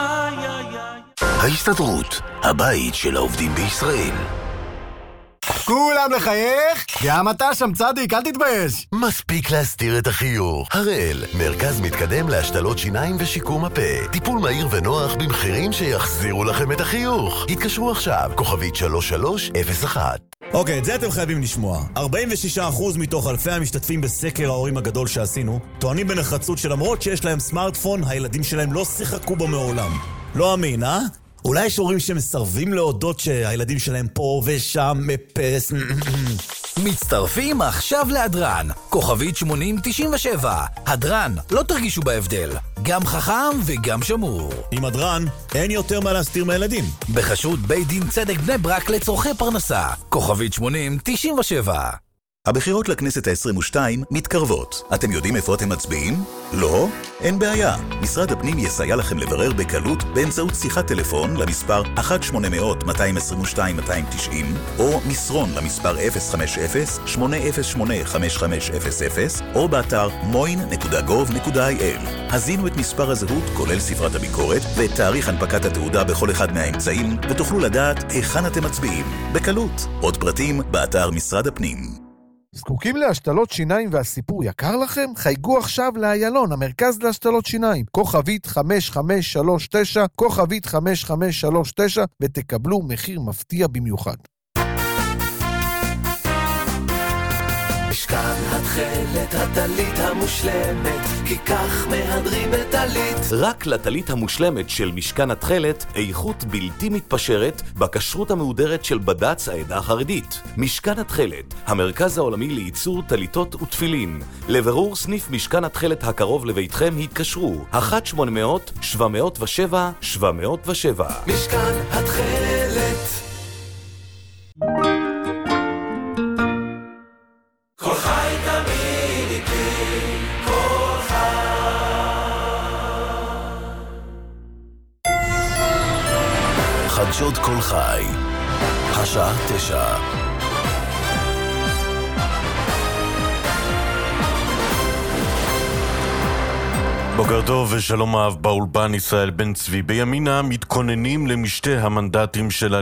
ההסתדרות, הבית של העובדים בישראל. כולם לחייך? גם אתה שם צדיק, אל תתבייש. מספיק להסתיר את החיוך. הראל, מרכז מתקדם להשתלות שיניים ושיקום הפה. טיפול מהיר ונוח במחירים שיחזירו לכם את החיוך. התקשרו עכשיו, כוכבית 3301. אוקיי, את זה אתם חייבים לשמוע. 46% מתוך אלפי המשתתפים בסקר ההורים הגדול שעשינו טוענים בנחרצות שלמרות שיש להם סמארטפון, הילדים שלהם לא שיחקו בו מעולם. לא אמין, אה? אולי יש הורים שמסרבים להודות שהילדים שלהם פה ושם מפס. מצטרפים עכשיו להדרן, כוכבית 8097. הדרן, לא תרגישו בהבדל. גם חכם וגם שמור. עם הדרן, אין יותר מה להסתיר מהילדים. בחסות בית דין צדק בני ברק לצורכי פרנסה, כוכבית 8097. הבחירות לכנסת ה-22 מתקרבות. אתם יודעים איפה אתם מצביעים? לא? אין בעיה. משרד הפנים יסייע לכם לברר בקלות באמצעות שיחת טלפון למספר 1-800-222-290 או מסרון למספר 050-808-5500 או באתר moin.gov.il. הזינו את מספר הזהות כולל ספרת הביקורת ואת תאריך הנפקת התעודה בכל אחד מהאמצעים ותוכלו לדעת היכן אתם מצביעים. בקלות. עוד פרטים באתר משרד הפנים. זקוקים להשתלות שיניים והסיפור יקר לכם? חייגו עכשיו לאיילון, המרכז להשתלות שיניים. כוכבית 5539, כוכבית 5539, ותקבלו מחיר מפתיע במיוחד. משכן התכלת, הטלית המושלמת, כי כך מהדרים בטלית. רק לטלית המושלמת של משכן התכלת, איכות בלתי מתפשרת בכשרות המהודרת של בד"ץ העדה החרדית. משכן התכלת, המרכז העולמי לייצור טליתות ותפילין. לברור סניף משכן התכלת הקרוב לביתכם התקשרו 1-800-707-707. משכן התכלת. כל חי תמיד איתי, כל חדשות כל חי, השעה 9. בוקר טוב ושלום אהב באולפן ישראל בן צבי. בימינה מתכוננים למשתה המנדטים של